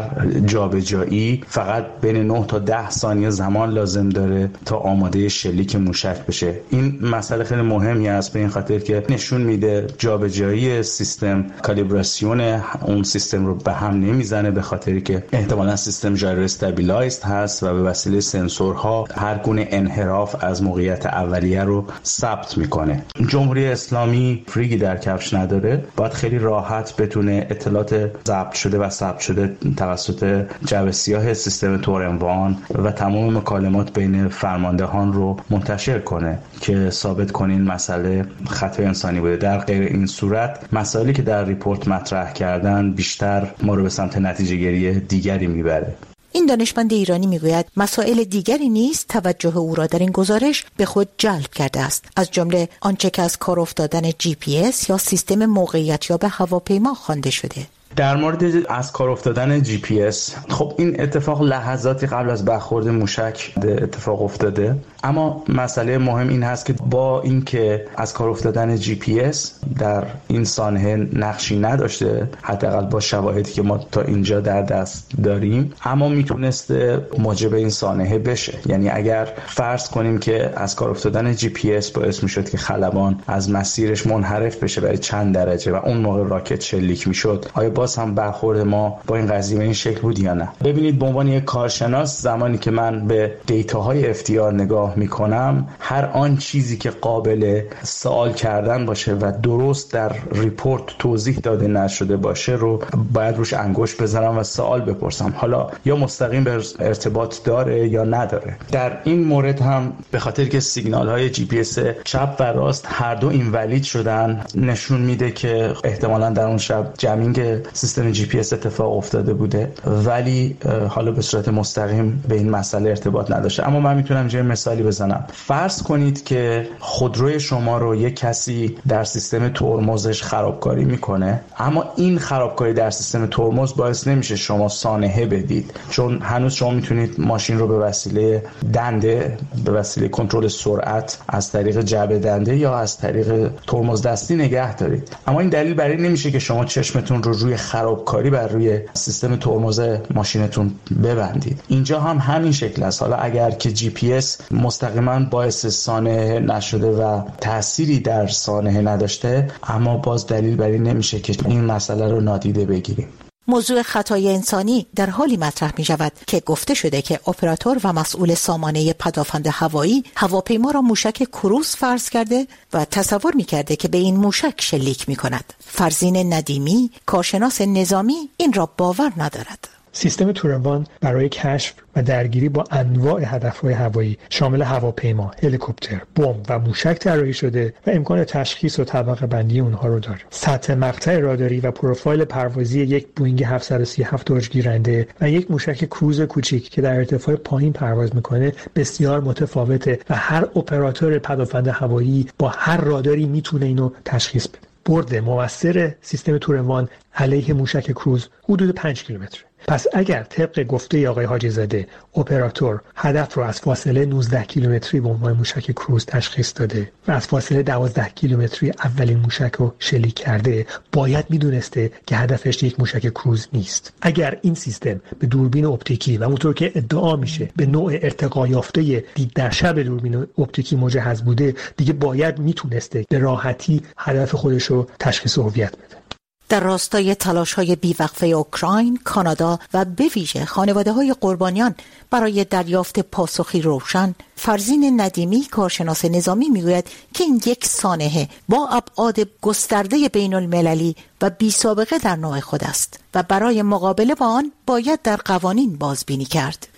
جابجایی فقط بین 9 تا 10 ثانیه زمان لازم داره تا آماده شلیک موشک بشه. این مسئله خیلی مهمی است به این خاطر که نشون میده جابجایی سیستم کالیبراسیون اون سیستم رو به هم نمیزنه، به خاطری که احتمالاً سیستم جایرو استابیلایزد هست و به وسیله سنسورها هر گونه انحراف از موقعیت اولیه رو ثبت میکنه. جمهوری اسلامی فریگی در کفش نداره، باید خیلی راحت بتونه اطلاعات ضبط شده و ثبت شده توسط جعبه سیاه سیستم تورنوان و تمام مکالمات بین فرماندهان رو منتشر کنه که ثابت کنه این مسئله خطای انسانی بوده. در غیر این صورت مسائلی که در ریپورت مطرح کردن بیشتر ما رو به سمت نتیجه گیری دیگری میبره. این دانشمند ایرانی میگوید مسائل دیگری نیز توجه او را در این گزارش به خود جلب کرده است، از جمله آنچه که از کار افتادن GPS یا سیستم موقعیتیاب هواپیما خوانده شده. در مورد از کار افتادن GPS، خب این اتفاق لحظاتی قبل از برخورد موشک اتفاق افتاده، اما مسئله مهم این هست که با اینکه از کار افتادن GPS در این سانحه نقشی نداشته، حداقل با شواهدی که ما تا اینجا در دست داریم، اما میتونسته موجب این سانحه بشه. یعنی اگر فرض کنیم که از کار افتادن GPS باعث میشد که خلبان از مسیرش منحرف بشه برای چند درجه و اون موقع راکت شلیک میشد، آیا باز هم برخورد ما با این قضیه به این شکل بود یا نه؟ ببینید، به عنوان یک کارشناس زمانی که من به دیتاهای FTR نگاه میکنم، هر آن چیزی که قابل سوال کردن باشه و درست در ریپورت توضیح داده نشده باشه رو باید روش انگشت بزنم و سوال بپرسم، حالا یا مستقیم به ارتباط داره یا نداره. در این مورد هم به خاطر که سیگنال های GPS چپ و راست هر دو اینوالید شدن، نشون میده که احتمالاً در اون شب جمینگ سیستم GPS اتفاق افتاده بوده، ولی حالا به صورت مستقیم به این مسئله ارتباط نداشته. اما من میتونم یه مثالی بزنم. فرض کنید که خودروی شما رو یک کسی در سیستم ترمزش خرابکاری میکنه، اما این خرابکاری در سیستم ترمز باعث نمیشه شما سانحه بدید، چون هنوز شما میتونید ماشین رو به وسیله دنده، به وسیله کنترل سرعت از طریق جعبه دنده یا از طریق ترمز دستی نگه دارید. اما این دلیل برای نمیشه که شما چشمتون رو روی خرابکاری بر روی سیستم ترمز ماشینتون ببندید. اینجا هم همین شکل است. حالا اگر که GPS مستقیما باعث سانحه نشده و تأثیری در سانحه نداشته، اما باز دلیل بر این نمیشه که این مسئله رو نادیده بگیریم. موضوع خطای انسانی در حالی مطرح می شود که گفته شده که اپراتور و مسئول سامانه پدافند هوایی هواپیما را موشک کروز فرض کرده و تصور می کرده که به این موشک شلیک می کند. فرزین ندیمی، کارشناس نظامی، این را باور ندارد. سیستم تورنوان برای کشف و درگیری با انواع هدفهای هوایی شامل هواپیما، هلیکوپتر، بمب و موشک طراحی شده و امکان تشخیص و طبقه بندی اونها رو داره. سطح مقطع راداری و پروفایل پروازی یک بوینگ 737 اوجگیرنده و یک موشک کروز کوچیک که در ارتفاع پایین پرواز میکنه بسیار متفاوته و هر اپراتور پدافند هوایی با هر راداری میتونه اینو تشخیص بده. برد موثر سیستم تورنوان علیه موشک کروز حدود 5 کیلومتر. پس اگر طبق گفته آقای حاجی زاده اپراتور هدف رو از فاصله 19 کیلومتری به عنوان موشک کروز تشخیص داده و از فاصله 12 کیلومتری اولین موشک رو شلیک کرده، باید میدونسته که هدفش یک موشک کروز نیست. اگر این سیستم به دوربین اپتیکی و اونطور که ادعا میشه به نوع ارتقا یافته دید در شب دوربین اپتیکی مجهز بوده، دیگه باید میتونسته به راحتی هدف خودش رو تشخیص هویت بده. در راستای تلاش‌های بیوقفه اوکراین، کانادا و به ویژه خانواده‌های قربانیان برای دریافت پاسخی روشن، فرزین ندیمی، کارشناس نظامی میگوید که این یک سانحه با ابعاد گسترده بین‌المللی و بی‌سابقه در نوع خود است و برای مقابله با آن باید در قوانین بازبینی کرد.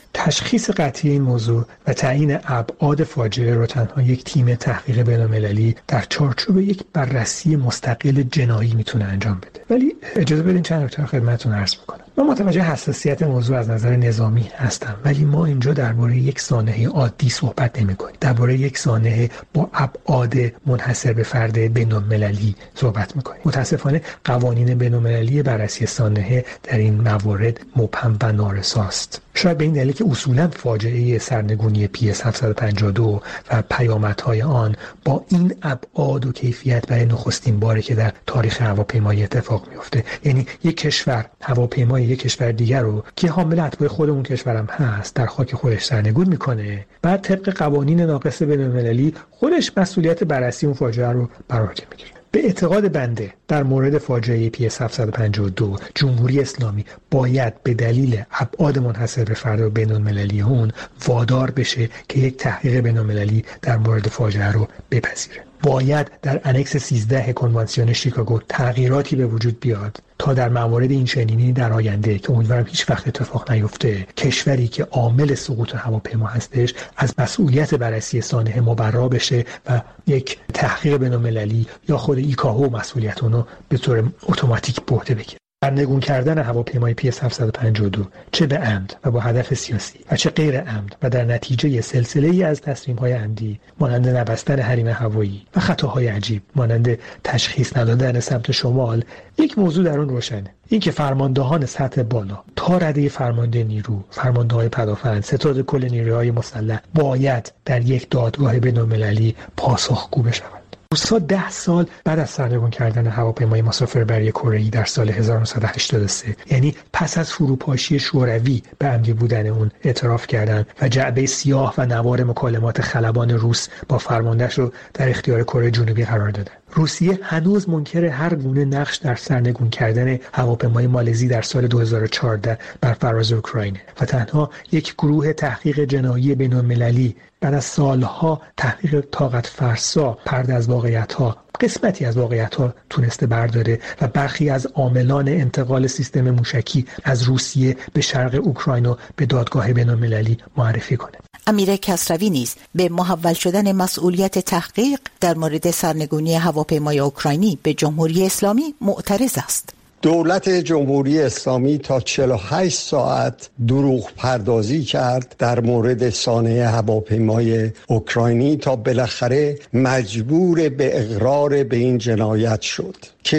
تشخیص قطعی این موضوع و تعیین ابعاد فاجعه رو تنها یک تیم تحقیق بین‌المللی در چارچوب یک بررسی مستقل جنایی میتونه انجام بده. ولی اجازه بدین چند نکته خدمتتون عرض بکنم. من متوجه حساسیت موضوع از نظر نظامی هستم، ولی ما اینجا درباره یک سانحه عادی صحبت نمی‌کنیم. درباره یک سانحه با ابعاد منحصر به فرد بین‌المللی صحبت می‌کنیم. متأسفانه قوانین بین‌المللی بررسی سانحه در این موارد مبهم و نارساست. شاید به این دلیل که اصولاً فاجعه سرنگونی PS 752 و پیامدهای آن با این ابعاد و کیفیت برای نخستین باره که در تاریخ هواپیمایی اتفاق میفته. یعنی یک کشور هواپیمای یک کشور دیگر رو که حامل اتباع خود اون کشورم هست در خاک خودش سرنگون میکنه، بعد طبق قوانین ناقص بین‌المللی خودش مسئولیت بررسی اون فاجعه رو بر عهده میگیره. به اعتقاد بنده در مورد فاجعه PS 752 جمهوری اسلامی باید به دلیل ابعاد منحصر به فرد و بین‌المللی اون وادار بشه که یک تحقیق بین‌المللی در مورد فاجعه رو بپذیره. باید در انکس 13 کنوانسیون شیکاگو تغییراتی به وجود بیاد تا در موارد این چنینی در آینده که امیدوارم هیچ وقت اتفاق نیفته، کشوری که عامل سقوط هواپیما هستش از مسئولیت بررسی سانحه مبرا بشه و یک تحقیق بین‌المللی یا خود ایکاهو مسئولیت اونو به طور اتوماتیک به عهده بگیره. سرنگون کردن هواپیمای PS 752 چه به عمد و با هدف سیاسی و چه غیر عمد و در نتیجه سلسله‌ای از تصمیم‌های عمدی مانند نبستن حریم هوایی و خطاهای عجیب مانند تشخیص ندادن سمت شمال، یک موضوع در اون روشنه: این که فرماندهان سطح بالا تا رده فرمانده نیرو، فرمانده‌های پدافند، ستاد کل نیروهای مسلح باید در یک دادگاه بین‌المللی پاسخگو بشوند. روس‌ها 10 سال بعد از سرنگون کردن هواپیمای مسافربری کره‌ای در سال 1983، یعنی پس از فروپاشی شوروی به عمدی بودن اون اعتراف کردند و جعبه سیاه و نوار مکالمات خلبان روس با فرماندهش رو در اختیار کره جنوبی قرار دادن. روسیه هنوز منکر هر گونه نقش در سرنگون کردن هواپیمای مالزی در سال 2014 بر فراز اوکراین و تنها یک گروه تحقیق جنایی بین‌المللی بعد از سالها تحقیق طاقت فرسا پرده از واقعیت‌ها، قسمتی از واقعیت‌ها تونسته برداره و برخی از عاملان انتقال سیستم موشکی از روسیه به شرق اوکراین رو به دادگاه بین‌المللی معرفی کنه. امیر کسروی نیز به محول شدن مسئولیت تحقیق در مورد سرنگونی هواپیمای اوکراینی به جمهوری اسلامی معترض است. دولت جمهوری اسلامی تا 48 ساعت دروغ پردازی کرد در مورد سانحه هواپیمای اوکراینی تا بالاخره مجبور به اقرار به این جنایت شد.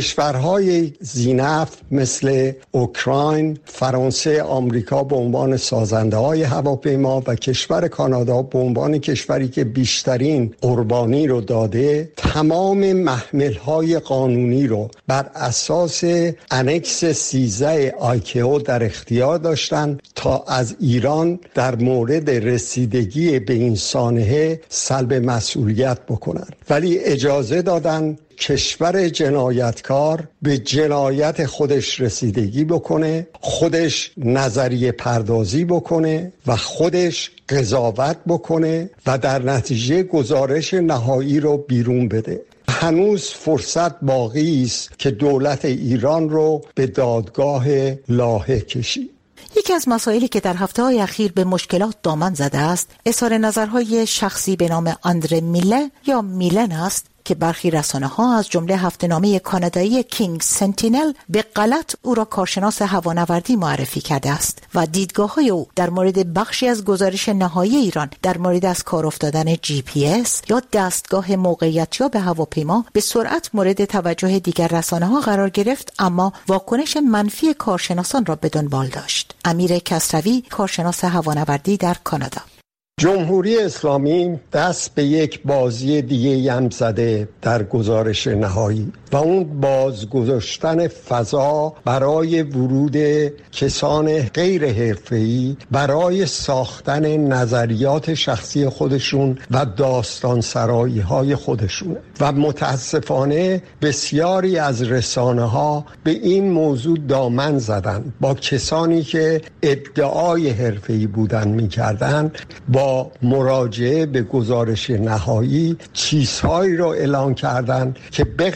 کشورهای زینف مثل اوکراین، فرانسه، آمریکا به عنوان سازنده‌های هواپیما و کشور کانادا به عنوان کشوری که بیشترین قربانی رو داده، تمام محمل‌های قانونی رو بر اساس انکس 13 آیکئو در اختیار داشتن تا از ایران در مورد رسیدگی به این سانحه سلب مسئولیت بکنن، ولی اجازه دادن کشور جنایتکار به جنایت خودش رسیدگی بکنه، خودش نظریه پردازی بکنه و خودش قضاوت بکنه و در نتیجه گزارش نهایی رو بیرون بده. هنوز فرصت باقی است که دولت ایران رو به دادگاه لاهه کشید. یکی از مسائلی که در هفته‌های اخیر به مشکلات دامن زده است، اظهار نظرهای شخصی به نام آندره میله یا میلن است که برخی رسانه‌ها از جمله هفته‌نامه کانادایی کینگ سنتینل به غلط او را کارشناس هوانوردی معرفی کرده است و دیدگاه‌های او در مورد بخشی از گزارش نهایی ایران در مورد از کار افتادن GPS یا دستگاه موقعیتیاب هواپیما به سرعت مورد توجه دیگر رسانه‌ها قرار گرفت، اما واکنش منفی کارشناسان را به دنبال داشت. امیر کسروی، کارشناس هوانوردی در کانادا: جمهوری اسلامی دست به یک بازی دیگه هم زده در گزارش نهایی و اون بازگذاشتن فضا برای ورود کسان غیر حرفه‌ای برای ساختن نظریات شخصی خودشون و داستان سرایی های خودشونه و متاسفانه بسیاری از رسانه ها به این موضوع دامن زدن، با کسانی که ادعای حرفه‌ای بودن می‌کردن با مراجعه به گزارش نهایی چیزهایی را اعلان کردند که به غیر از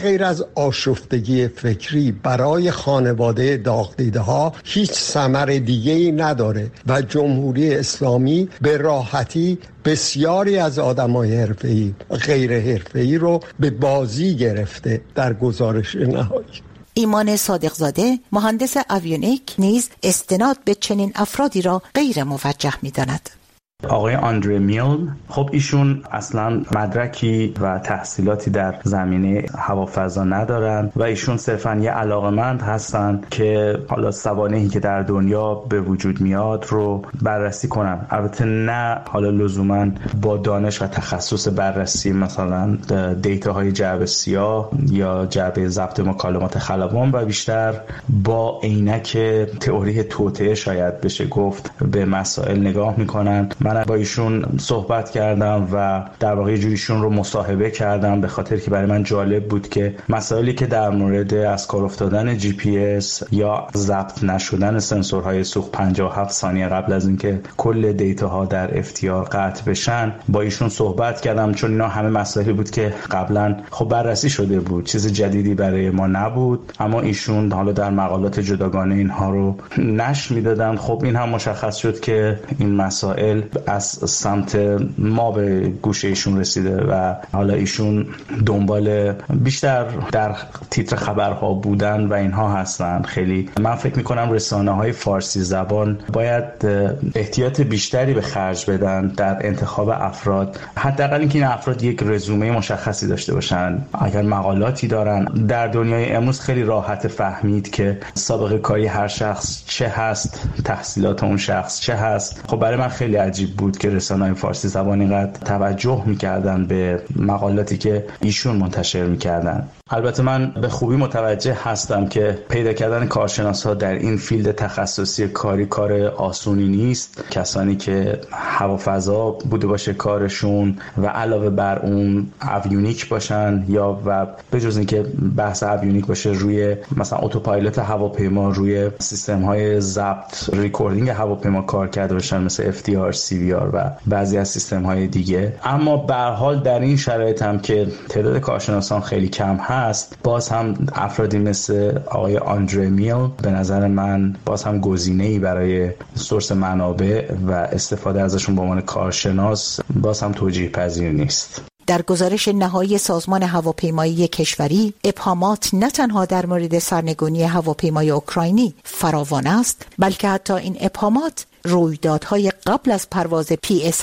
آشفتگی فکری برای خانواده داغ دیده‌ها هیچ ثمر دیگه‌ای نداره و جمهوری اسلامی به راحتی بسیاری از آدمای حرفه‌ای غیر حرفه‌ای رو به بازی گرفته. در گزارش نهایی ایمان صادقزاده مهندس آویونیک نیز استناد به چنین افرادی را غیر موجه می‌داند. آقای آندره میل، خب ایشون اصلا مدرکی و تحصیلاتی در زمینه هوافضا ندارن و ایشون صرفا یه علاقمند هستن که حالا سوانحی که در دنیا به وجود میاد رو بررسی کنن. البته نه حالا لزوما با دانش و تخصص بررسی مثلا دیتاهای جعبه سیاه یا جعبه ضبط مکالمات خلبان و بیشتر با عینک تئوری توطئه شاید بشه گفت به مسائل نگاه میکنن. من با ایشون صحبت کردم و در واقع یه جوریشون رو مصاحبه کردم به خاطر که برای من جالب بود که مسائلی که در مورد از کار افتادن GPS یا ضبط نشدن سنسورهای سوخت 57 ثانیه قبل از اینکه کل دیتاها در افتیار قطع بشن با ایشون صحبت کردم، چون اینا همه مسائلی بود که قبلا خب بررسی شده بود، چیز جدیدی برای ما نبود، اما ایشون حالا در مقالات جداگانه اینها رو نشر میدادن. خب این هم مشخص شد که این مسائل از سمت ما به گوش ایشون رسیده و حالا ایشون دنبال بیشتر در تیتر خبرها بودن و اینها هستن. خیلی من فکر میکنم رسانه‌های فارسی زبان باید احتیاط بیشتری به خرج بدن در انتخاب افراد، حداقل اینکه این افراد یک رزومه مشخصی داشته باشن. اگر مقالاتی دارن، در دنیای امروز خیلی راحت فهمید که سابقه کاری هر شخص چه هست، تحصیلات اون شخص چه هست. خب برای من خیلی عجیب بود که رسانه‌های فارسی زبان اینقدر توجه می‌کردن به مقالاتی که ایشون منتشر می‌کردن. البته من به خوبی متوجه هستم که پیدا کردن کارشناس‌ها در این فیلد تخصصی کاری کار آسونی نیست. کسانی که هوافضا بوده باشه کارشون و علاوه بر اون آویونیک باشن یا و به جز اینکه بحث آویونیک باشه روی مثلا اتوپایلوت هواپیما، روی سیستم‌های ضبط ریکوردینگ هواپیما کار کرده باشن مثل FDR، CVR و بعضی از سیستم‌های دیگه. اما به هر حال در این شرایط هم که تعداد کارشناسان خیلی کم هست، باز هم افرادی مثل آقای آندره میل به نظر من باز هم گزینه‌ای برای سورس منابع و استفاده ازشون به عنوان کارشناس باز هم توجیه پذیر نیست. در گزارش نهایی سازمان هواپیمایی کشوری، ابهامات نه تنها در مورد سرنگونی هواپیمای اوکراینی فراوان است، بلکه حتی این ابهامات رویدادهای قبل از پرواز PS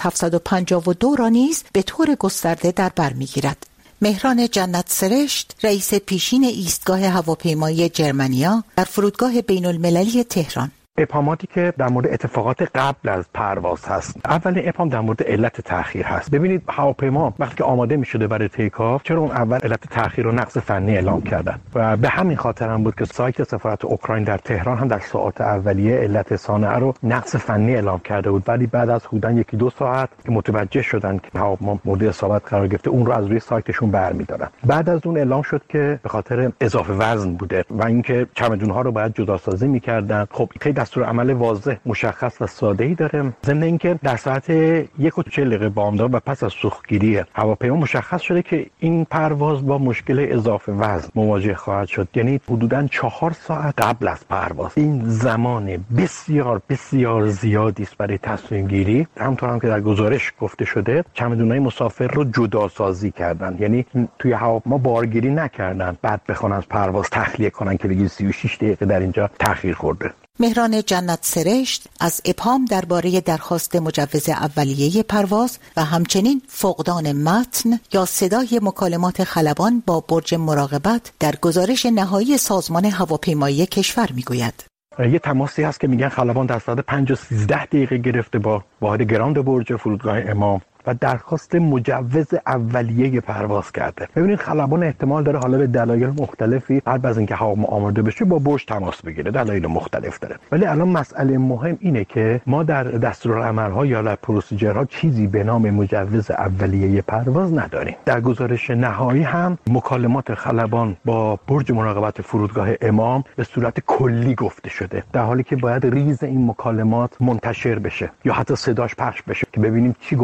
752 را نیز به طور گسترده در بر می‌گیرد. مهران جنت سرشت، رئیس پیشین ایستگاه هواپیمایی جرمنیا در فرودگاه بین‌المللی تهران: ابهاماتی که در مورد اتفاقات قبل از پرواز هست. اولین ابهام در مورد علت تأخیر هست. ببینید هواپیما وقتی که آماده می‌شده برای تیکاف، چرا اون اول علت تأخیر رو نقص فنی اعلام کردن و به همین خاطر هم بود که سایت سفارت اوکراین در تهران هم در ساعات اولیه علت صانعه رو نقص فنی اعلام کرده بود، ولی بعد از حدوداً 1-2 ساعت که متوجه شدن که هواپیما مورد اصابت قرار گرفته، اون رو از روی سایتشون برمی‌دارن. بعد از اون اعلام شد که به خاطر اضافه وزن بوده و اینکه چمدون‌ها رو باید جداسازی می‌کردن. خب دستور عمل واضح، مشخص و ساده‌ای داره. ضمن اینکه در ساعت 1:40 بامداد و پس از سوختگیری هواپیما مشخص شده که این پرواز با مشکل اضافه وزن مواجه خواهد شد، یعنی حدوداً 4 ساعت قبل از پرواز. این زمان بسیار بسیار زیادی است برای تصمیم گیری. همونطور هم که در گزارش گفته شده، چمدون‌های مسافر رو جداسازی کردن، یعنی توی هواپیما بارگیری نکردن بعد بخوان از پرواز تخلیه کنن که بگید 36 دقیقه در اینجا تأخیر خورده. مهران جنت سرشت از ابهام درباره درخواست مجوز اولیه پرواز و همچنین فقدان متن یا صدای مکالمات خلبان با برج مراقبت در گزارش نهایی سازمان هواپیمایی کشور میگوید: یه تماسی هست که میگن خلبان در ساعت 5:13 گرفته با واحد گراند برج فرودگاه امام و درخواست مجوز اولیه پرواز کرده. ببینید خلبان احتمال داره حالا به دلایل مختلفی بعد از اینکه هواپیما آماده بشه با برج تماس بگیره، دلایل مختلف داره. ولی الان مسئله مهم اینه که ما در دستورالعمل‌ها یا در پروسیجرها چیزی به نام مجوز اولیه پرواز نداریم. در گزارش نهایی هم مکالمات خلبان با برج مراقبت فرودگاه امام به صورت کلی گفته شده، در حالی که باید ریز این مکالمات منتشر بشه یا حتی صداش پخش بشه که ببینیم چی گفتن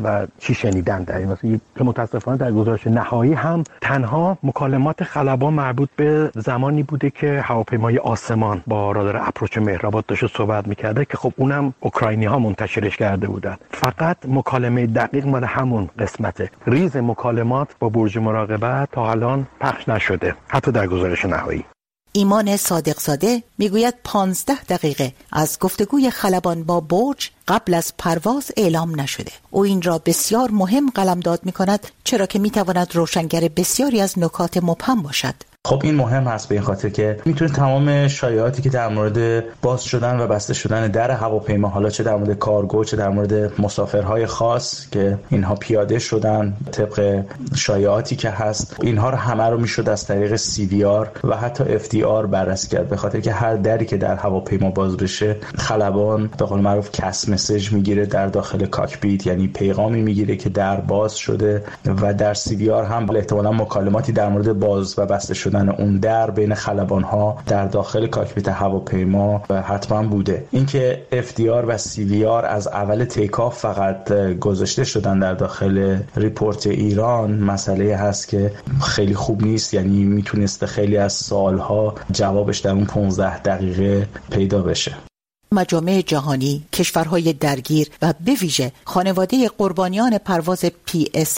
و چی شنیدن در این مسئله. که متاسفانه در گزارش نهایی هم تنها مکالمات خلبان مربوط به زمانی بوده که هواپیمای آسمان با رادار اپروچ مهرآباد داشته صحبت میکرده که خب اونم اوکراینی‌ها منتشرش کرده بودن. فقط مکالمه دقیق مال همون قسمته. ریز مکالمات با برج مراقبت تا الان پخش نشده، حتی در گزارش نهایی. ایمان صادقزاده میگوید 15 دقیقه از گفتگوی خلبان با برج قبل از پرواز اعلام نشده. او این را بسیار مهم قلمداد میکند، چرا که میتواند روشنگر بسیاری از نکات مبهم باشد. خب این مهم هست به این خاطر که میتونه تمام شایعاتی که در مورد باز شدن و بسته شدن در هواپیما، حالا چه در مورد کارگو چه در مورد مسافرهای خاص که اینها پیاده شدن طبق شایعاتی که هست، اینها رو همه رو میشد از طریق CVR و حتی FDR بررسی کرد، به خاطر که هر دری که در هواپیما باز بشه خلبان به قول معروف کس مسیج میگیره در داخل کاکپیت، یعنی پیغامی میگیره که در باز شده و در CVR هم احتمالاً مکالماتی در مورد باز و بسته شدن اون در بین خلبان‌ها در داخل کاکپیت هواپیما حتما بوده. اینکه FDR و CVR از اول تیکاف فقط گذاشته شدن در داخل ریپورت ایران مسئله هست که خیلی خوب نیست، یعنی میتونسته خیلی از سالها جوابش در اون 15 دقیقه پیدا بشه. مجامع جهانی، کشورهای درگیر و به ویژه خانواده قربانیان پرواز PS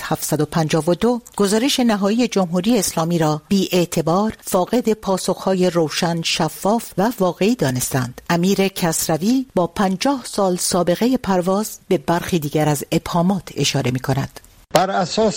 752 گزارش نهایی جمهوری اسلامی را بی‌اعتبار، فاقد پاسخهای روشن، شفاف و واقعی دانستند. امیر کسروی با 50 سال سابقه پرواز به برخی دیگر از ابهامات اشاره می‌کند. بر اساس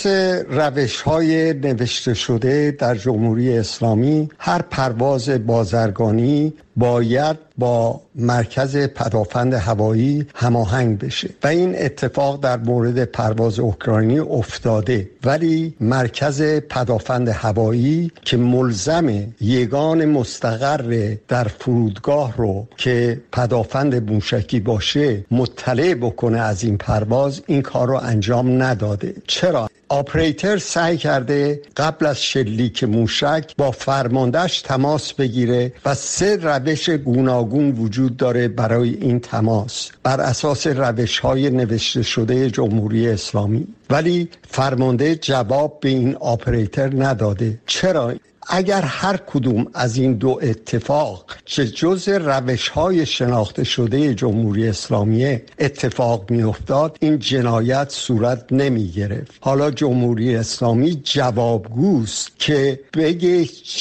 روش‌های نوشته شده در جمهوری اسلامی هر پرواز بازرگانی باید با مرکز پدافند هوایی هماهنگ بشه و این اتفاق در مورد پرواز اوکراینی افتاده، ولی مرکز پدافند هوایی که ملزم یگان مستقر در فرودگاه رو که پدافند موشکی باشه مطلع بکنه از این پرواز، این کار رو انجام نداده. چرا؟ آپریتر سعی کرده قبل از شلیک موشک با فرماندهش تماس بگیره و 3 روش گوناگون وجود داره برای این تماس بر اساس روش‌های نوشته شده جمهوری اسلامی، ولی فرمانده جواب به این آپریتر نداده. چرا؟ اگر هر کدوم از این دو اتفاق چه جز روش‌های شناخته شده جمهوری اسلامی اتفاق می‌افتاد، این جنایت صورت نمی‌گرفت. حالا جمهوری اسلامی جوابگوست که بگه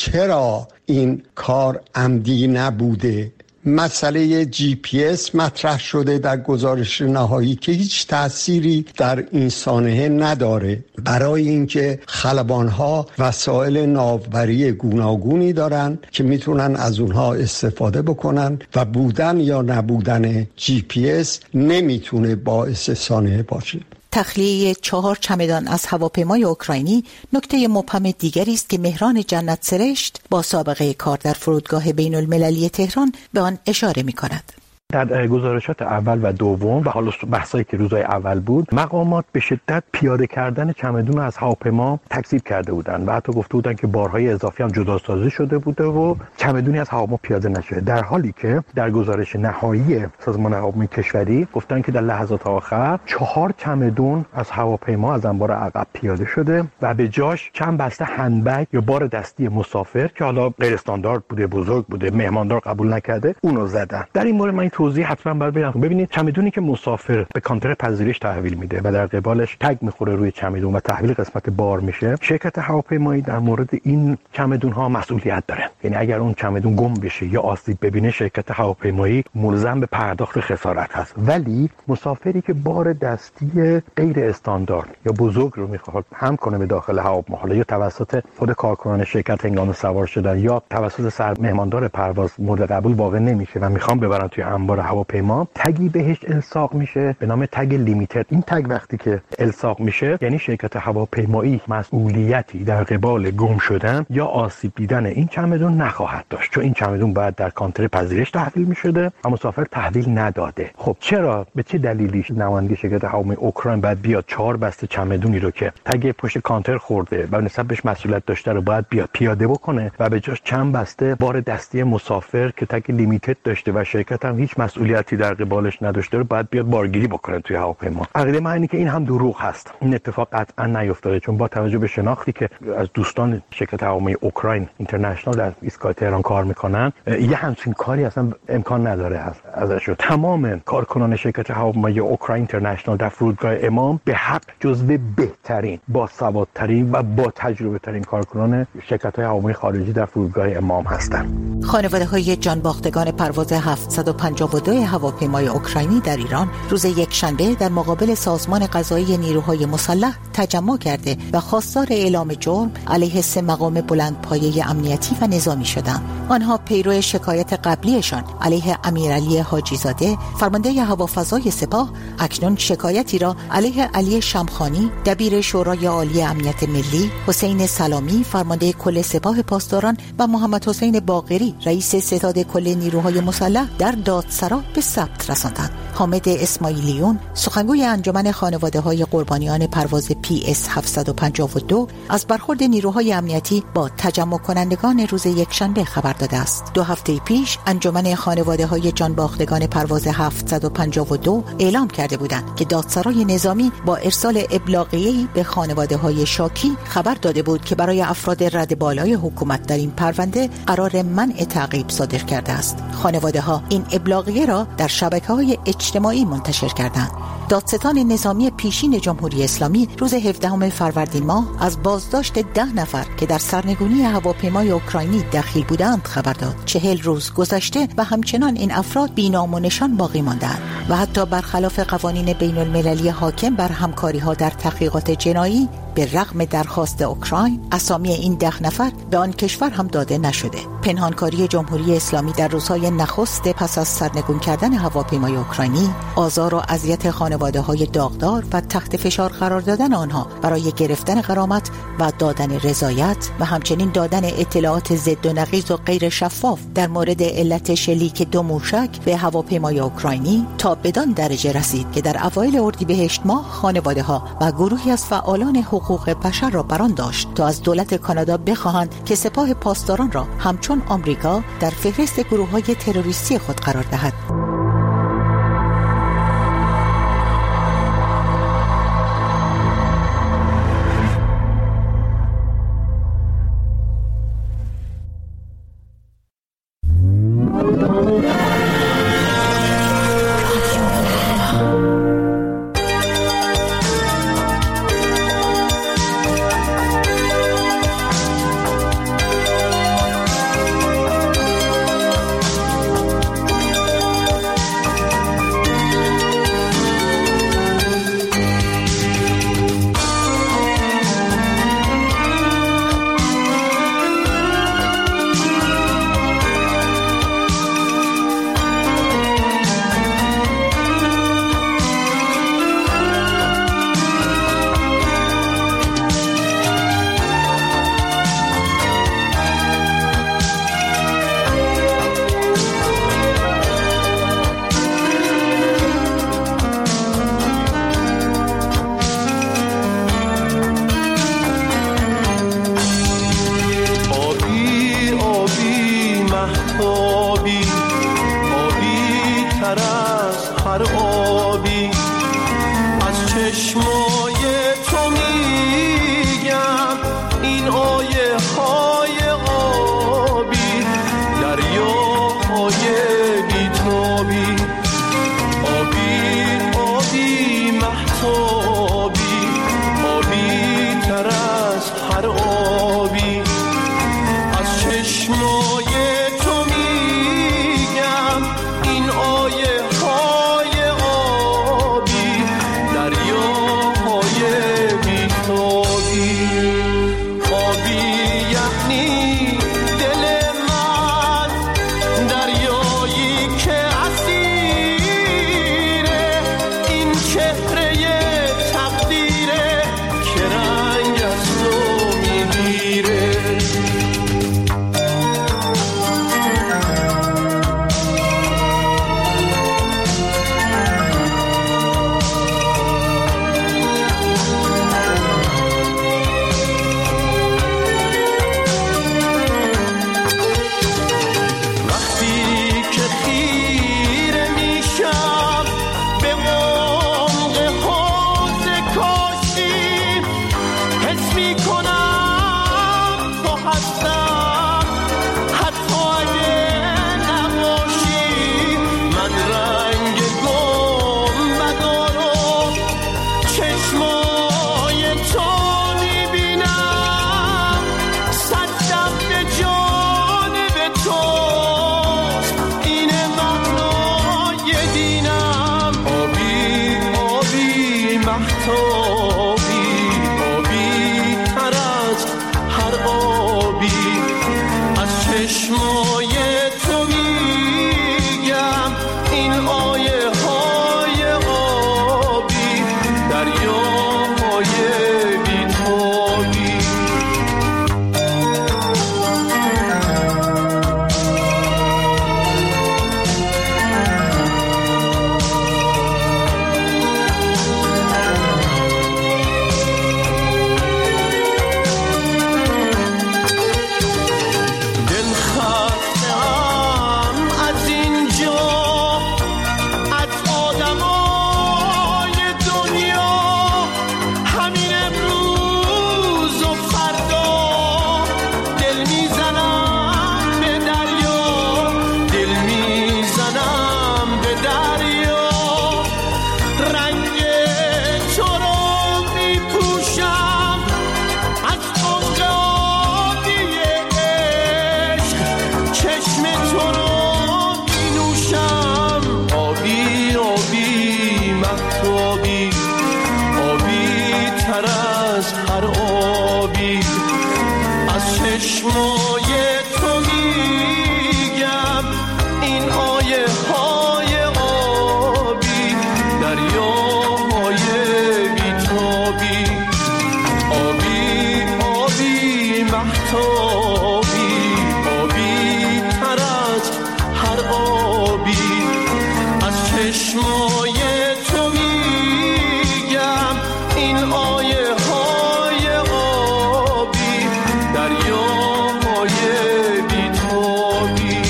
چرا این کار عمدی نبوده. مسئله GPS مطرح شده در گزارش نهایی که هیچ تأثیری در این سانحه نداره، برای اینکه خلبان‌ها وسایل ناوبری گوناگونی دارن که میتونن از اونها استفاده بکنن و بودن یا نبودن GPS نمیتونه باعث سانحه باشه. تخلیه 4 چمدان از هواپیمای اوکراینی نکته مبهم دیگری است که مهران جنت سرشت با سابقه کار در فرودگاه بین المللی تهران به آن اشاره می کند. در گزارشات اول و دوم و حالا بحثایی که روزهای اول بود، مقامات به شدت پیاده کردن چمدون از هواپیما تکذیب کرده بودند و حتی گفته بودند که بارهای اضافی هم جداسازی شده بوده و چمدونی از هواپیما پیاده نشده، در حالی که در گزارش نهایی سازمان هواپیمایی کشوری گفتن که در لحظات آخر 4 چمدون از هواپیما از انبار عقب پیاده شده و به جاش چند بسته هندبگ یا بار دستی مسافر که حالا غیر استاندارد بوده، بزرگ بوده، مهماندار قبول نکرده، اونو زدن. در این مورد من توضیح حتما باید بدم. ببینید چمدونی که مسافر به کانتر پذیرش تحویل میده و در قبالش تگ میخوره روی چمدون و تحویل قسمت بار میشه، شرکت هواپیمایی در مورد این چمدون ها مسئولیت داره. یعنی اگر اون چمدون گم بشه یا آسیب ببینه، شرکت هواپیمایی ملزم به پرداخت خسارت هست. ولی مسافری که بار دستی غیر استاندارد یا بزرگ رو میخواد حمل کنه به داخل هواپیما، حالا یا توسط خود کارکنان شرکت هنگام سوار شدن یا توسط مهماندار پرواز مورد قبول واقع نمیشه و میخوام ببرن توی انبار هواپیما، تگی بهش الصاق میشه به نام تگ لیمیتد. این تگ وقتی که الصاق میشه یعنی شرکت هواپیمایی مسئولیتی در قبال گم شدن یا آسیب دیدن این چمدون نخواهد داشت، چون این چمدون باید در کانتر پذیرش تحویل میشده و مسافر تحویل نداده. خب چرا، به چه دلیلی نماینده شرکت هواپیمای اوکراین باید بیاد 4 بسته چمدونی رو که تگ پشت کانتر خورده و نسبت بهش مسئولیت داشته رو باید بیاد پیاده بکنه و به جاش چند بسته بار دستی مسافر که تگ لیمیتد داشته و شرکت هم هیچ هیچ مسئولیتی در قبالش نداشته رو باید بیاد بارگیری بکنه توی هواپیما. عقیده من اینه که این هم دروغ هست. این اتفاق قطعا نیفتاده، چون با توجه به شناختی که از دوستان شرکت هواپیمای اوکراین اینترنشنال در ایستگاه تهران کار میکنن، یه همچین کاری اصلا امکان نداره ازش. تمام کارکنان شرکت هواپیمای اوکراین اینترنشنال در فرودگاه امام به حق جزو بهترین، با سوادترین و با تجربه ترین کارکنان شرکت‌های هواپیمای خارجی در فرودگاه امام هستند. خانواده‌های جانباختگان پرواز 752 هواپیمای اوکراینی در ایران روز یکشنبه در مقابل سازمان قضایی نیروهای مسلح تجمع کرده و خواستار اعلام جرم علیه 3 مقام بلندپایه امنیتی و نظامی شدند. آنها پیرو شکایت قبلیشان علیه امیرعلی حاجی زاده، فرمانده هوافضای سپاه، اکنون شکایتی را علیه علی شمخانی، دبیر شورای عالی امنیت ملی، حسین سلامی، فرمانده کل سپاه پاسداران و محمد حسین باقری، رئیس ستاد کل نیروهای مسلح در دادسرا به ثبت رساندند. حامد اسماعیلیون، سخنگوی انجمن خانواده‌های قربانیان پرواز PS 752 از برخورد نیروهای امنیتی با تجمع کنندگان روز یکشنبه خبر داده است. 2 هفته پیش انجمن خانواده‌های جانباختگان پرواز 752 اعلام کرده بودند که دادسرای نظامی با ارسال ابلاغیه‌ای به خانواده‌های شاکی خبر داده بود که برای افراد رد بالای حکومت در این پرونده قرار منع تعقیب صادر کرده است. خانواده‌ها این ابلاغیه را در شبکه‌های اجتماعی منتشر کردند. دادستان نظامی پیشین جمهوری اسلامی روز 17 فروردین ماه از بازداشت 10 نفر که در سرنگونی هواپیمای اوکراینی دخیل بودند خبر داد. 40 روز گذشته و همچنان این افراد بی‌نام و نشان باقی ماندند و حتی برخلاف قوانین بین المللی حاکم بر همکاری‌ها در تحقیقات جنایی، به رغم درخواست اوکراین اسامی این 10 نفر به آن کشور هم داده نشده. پنهانکاری جمهوری اسلامی در روزهای نخست پس از سرنگون کردن هواپیمای اوکراینی، آزار و اذیت خانواده‌های داغدار و تحت فشار قرار دادن آنها برای گرفتن غرامت و دادن رضایت و همچنین دادن اطلاعات ضد و نقیض و غیر شفاف در مورد علت شلیک 2 موشک به هواپیمای اوکراینی تا بدان درجه رسید که در اوایل اردیبهشت ماه خانواده‌ها و گروهی از فعالان حقوق بشر را بران داشت تا از دولت کانادا بخواهند که سپاه پاسداران را همچون آمریکا در فهرست گروه‌های تروریستی خود قرار دهد. چشمای تو میگم این آیه های آبی، دریاهای بیتابی، آبی آبی مهتابی، آبی تر از هر آبی. از چشمای تو میگم این آیه های آبی، دریاهای بیتابی.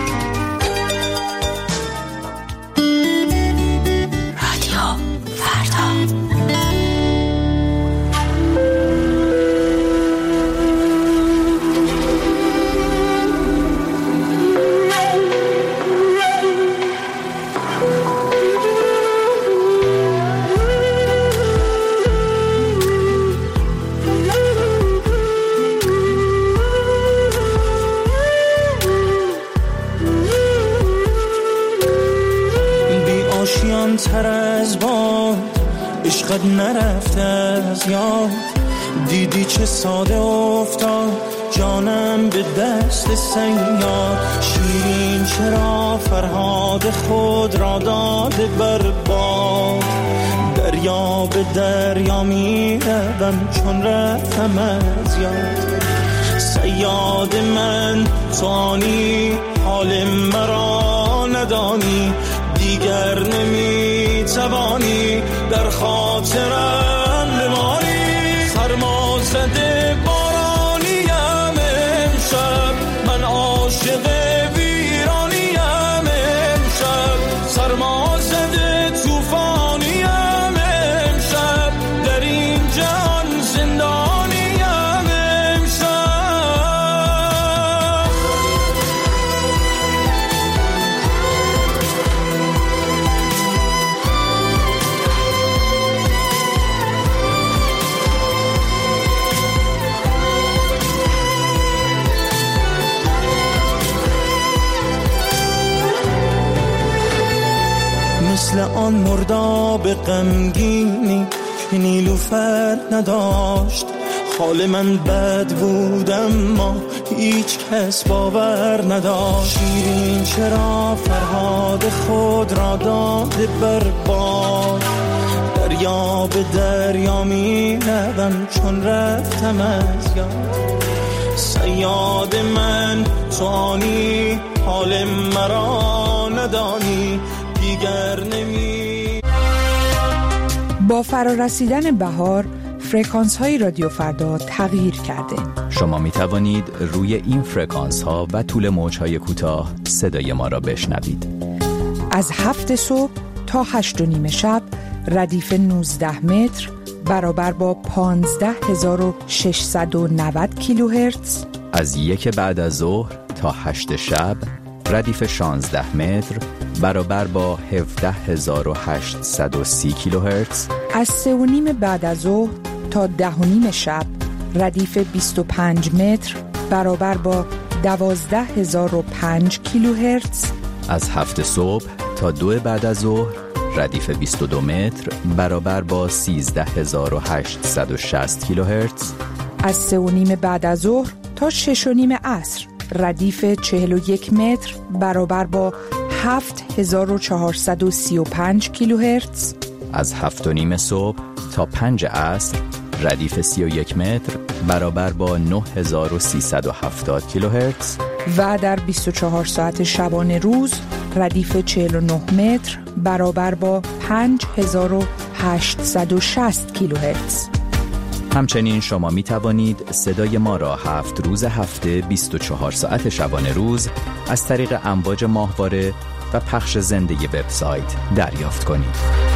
رادیو فردا. تر از باد عشقت نرفته از یاد، دیدی چه ساده افتاد جانم به دست صیاد. شیرین چرا فرهاد خود را داده بر باد، دریا به دریا می روم چون رفتم از یاد. صیاد من توانی حال مرا ندانی، دیگر نمیتوانی در خاطرم بمانی. سرما زده بارانیم امشب، من عاشق ویرانیم امشب. سرما زده طوفانیم امشب، در این جهان زندانیم امشب. مثل آن مرداب غمگینی که نیلوفر نداشت، حال من بد بود اما هیچ کس باور نداشت. شیرین چرا فرهاد خود را داده بر باد، دریا به دریا می روم چون رفتم از یاد. صیاد من توانی حال مرا ندانی، دیگر نمی. با فرارسیدن بهار فرکانس های رادیو فردا تغییر کرده. شما می توانید روی این فرکانس ها و طول موج های کوتاه صدای ما را بشنوید. از 7 صبح تا 8:30 شب ردیف 19 متر برابر با 15690 کیلوهرتز. از 1 بعد از ظهر تا 8 شب ردیف 16 متر برابر با 17830 کیلوهرتز. از 3:30 بعد از ظهر تا 10:30 شب ردیف 25 متر برابر با 12005 کیلوهرتز. از 7 صبح تا 2 بعد از ظهر ردیف 22 متر برابر با 13860 کیلوهرتز. از 3:30 بعد از ظهر تا 6:30 عصر ردیف 41 متر برابر با 7435 کیلوهرتز. از 7:30 صبح تا 5 عصر ردیف 31 متر برابر با 9370 کیلوهرتز. و در 24 ساعت شبانه روز ردیف 49 متر برابر با 5860 کیلوهرتز. همچنین شما می توانید صدای ما را 7 روز هفته 24 ساعت شبانه روز از طریق امواج ماهواره و پخش زنده وبسایت دریافت کنید.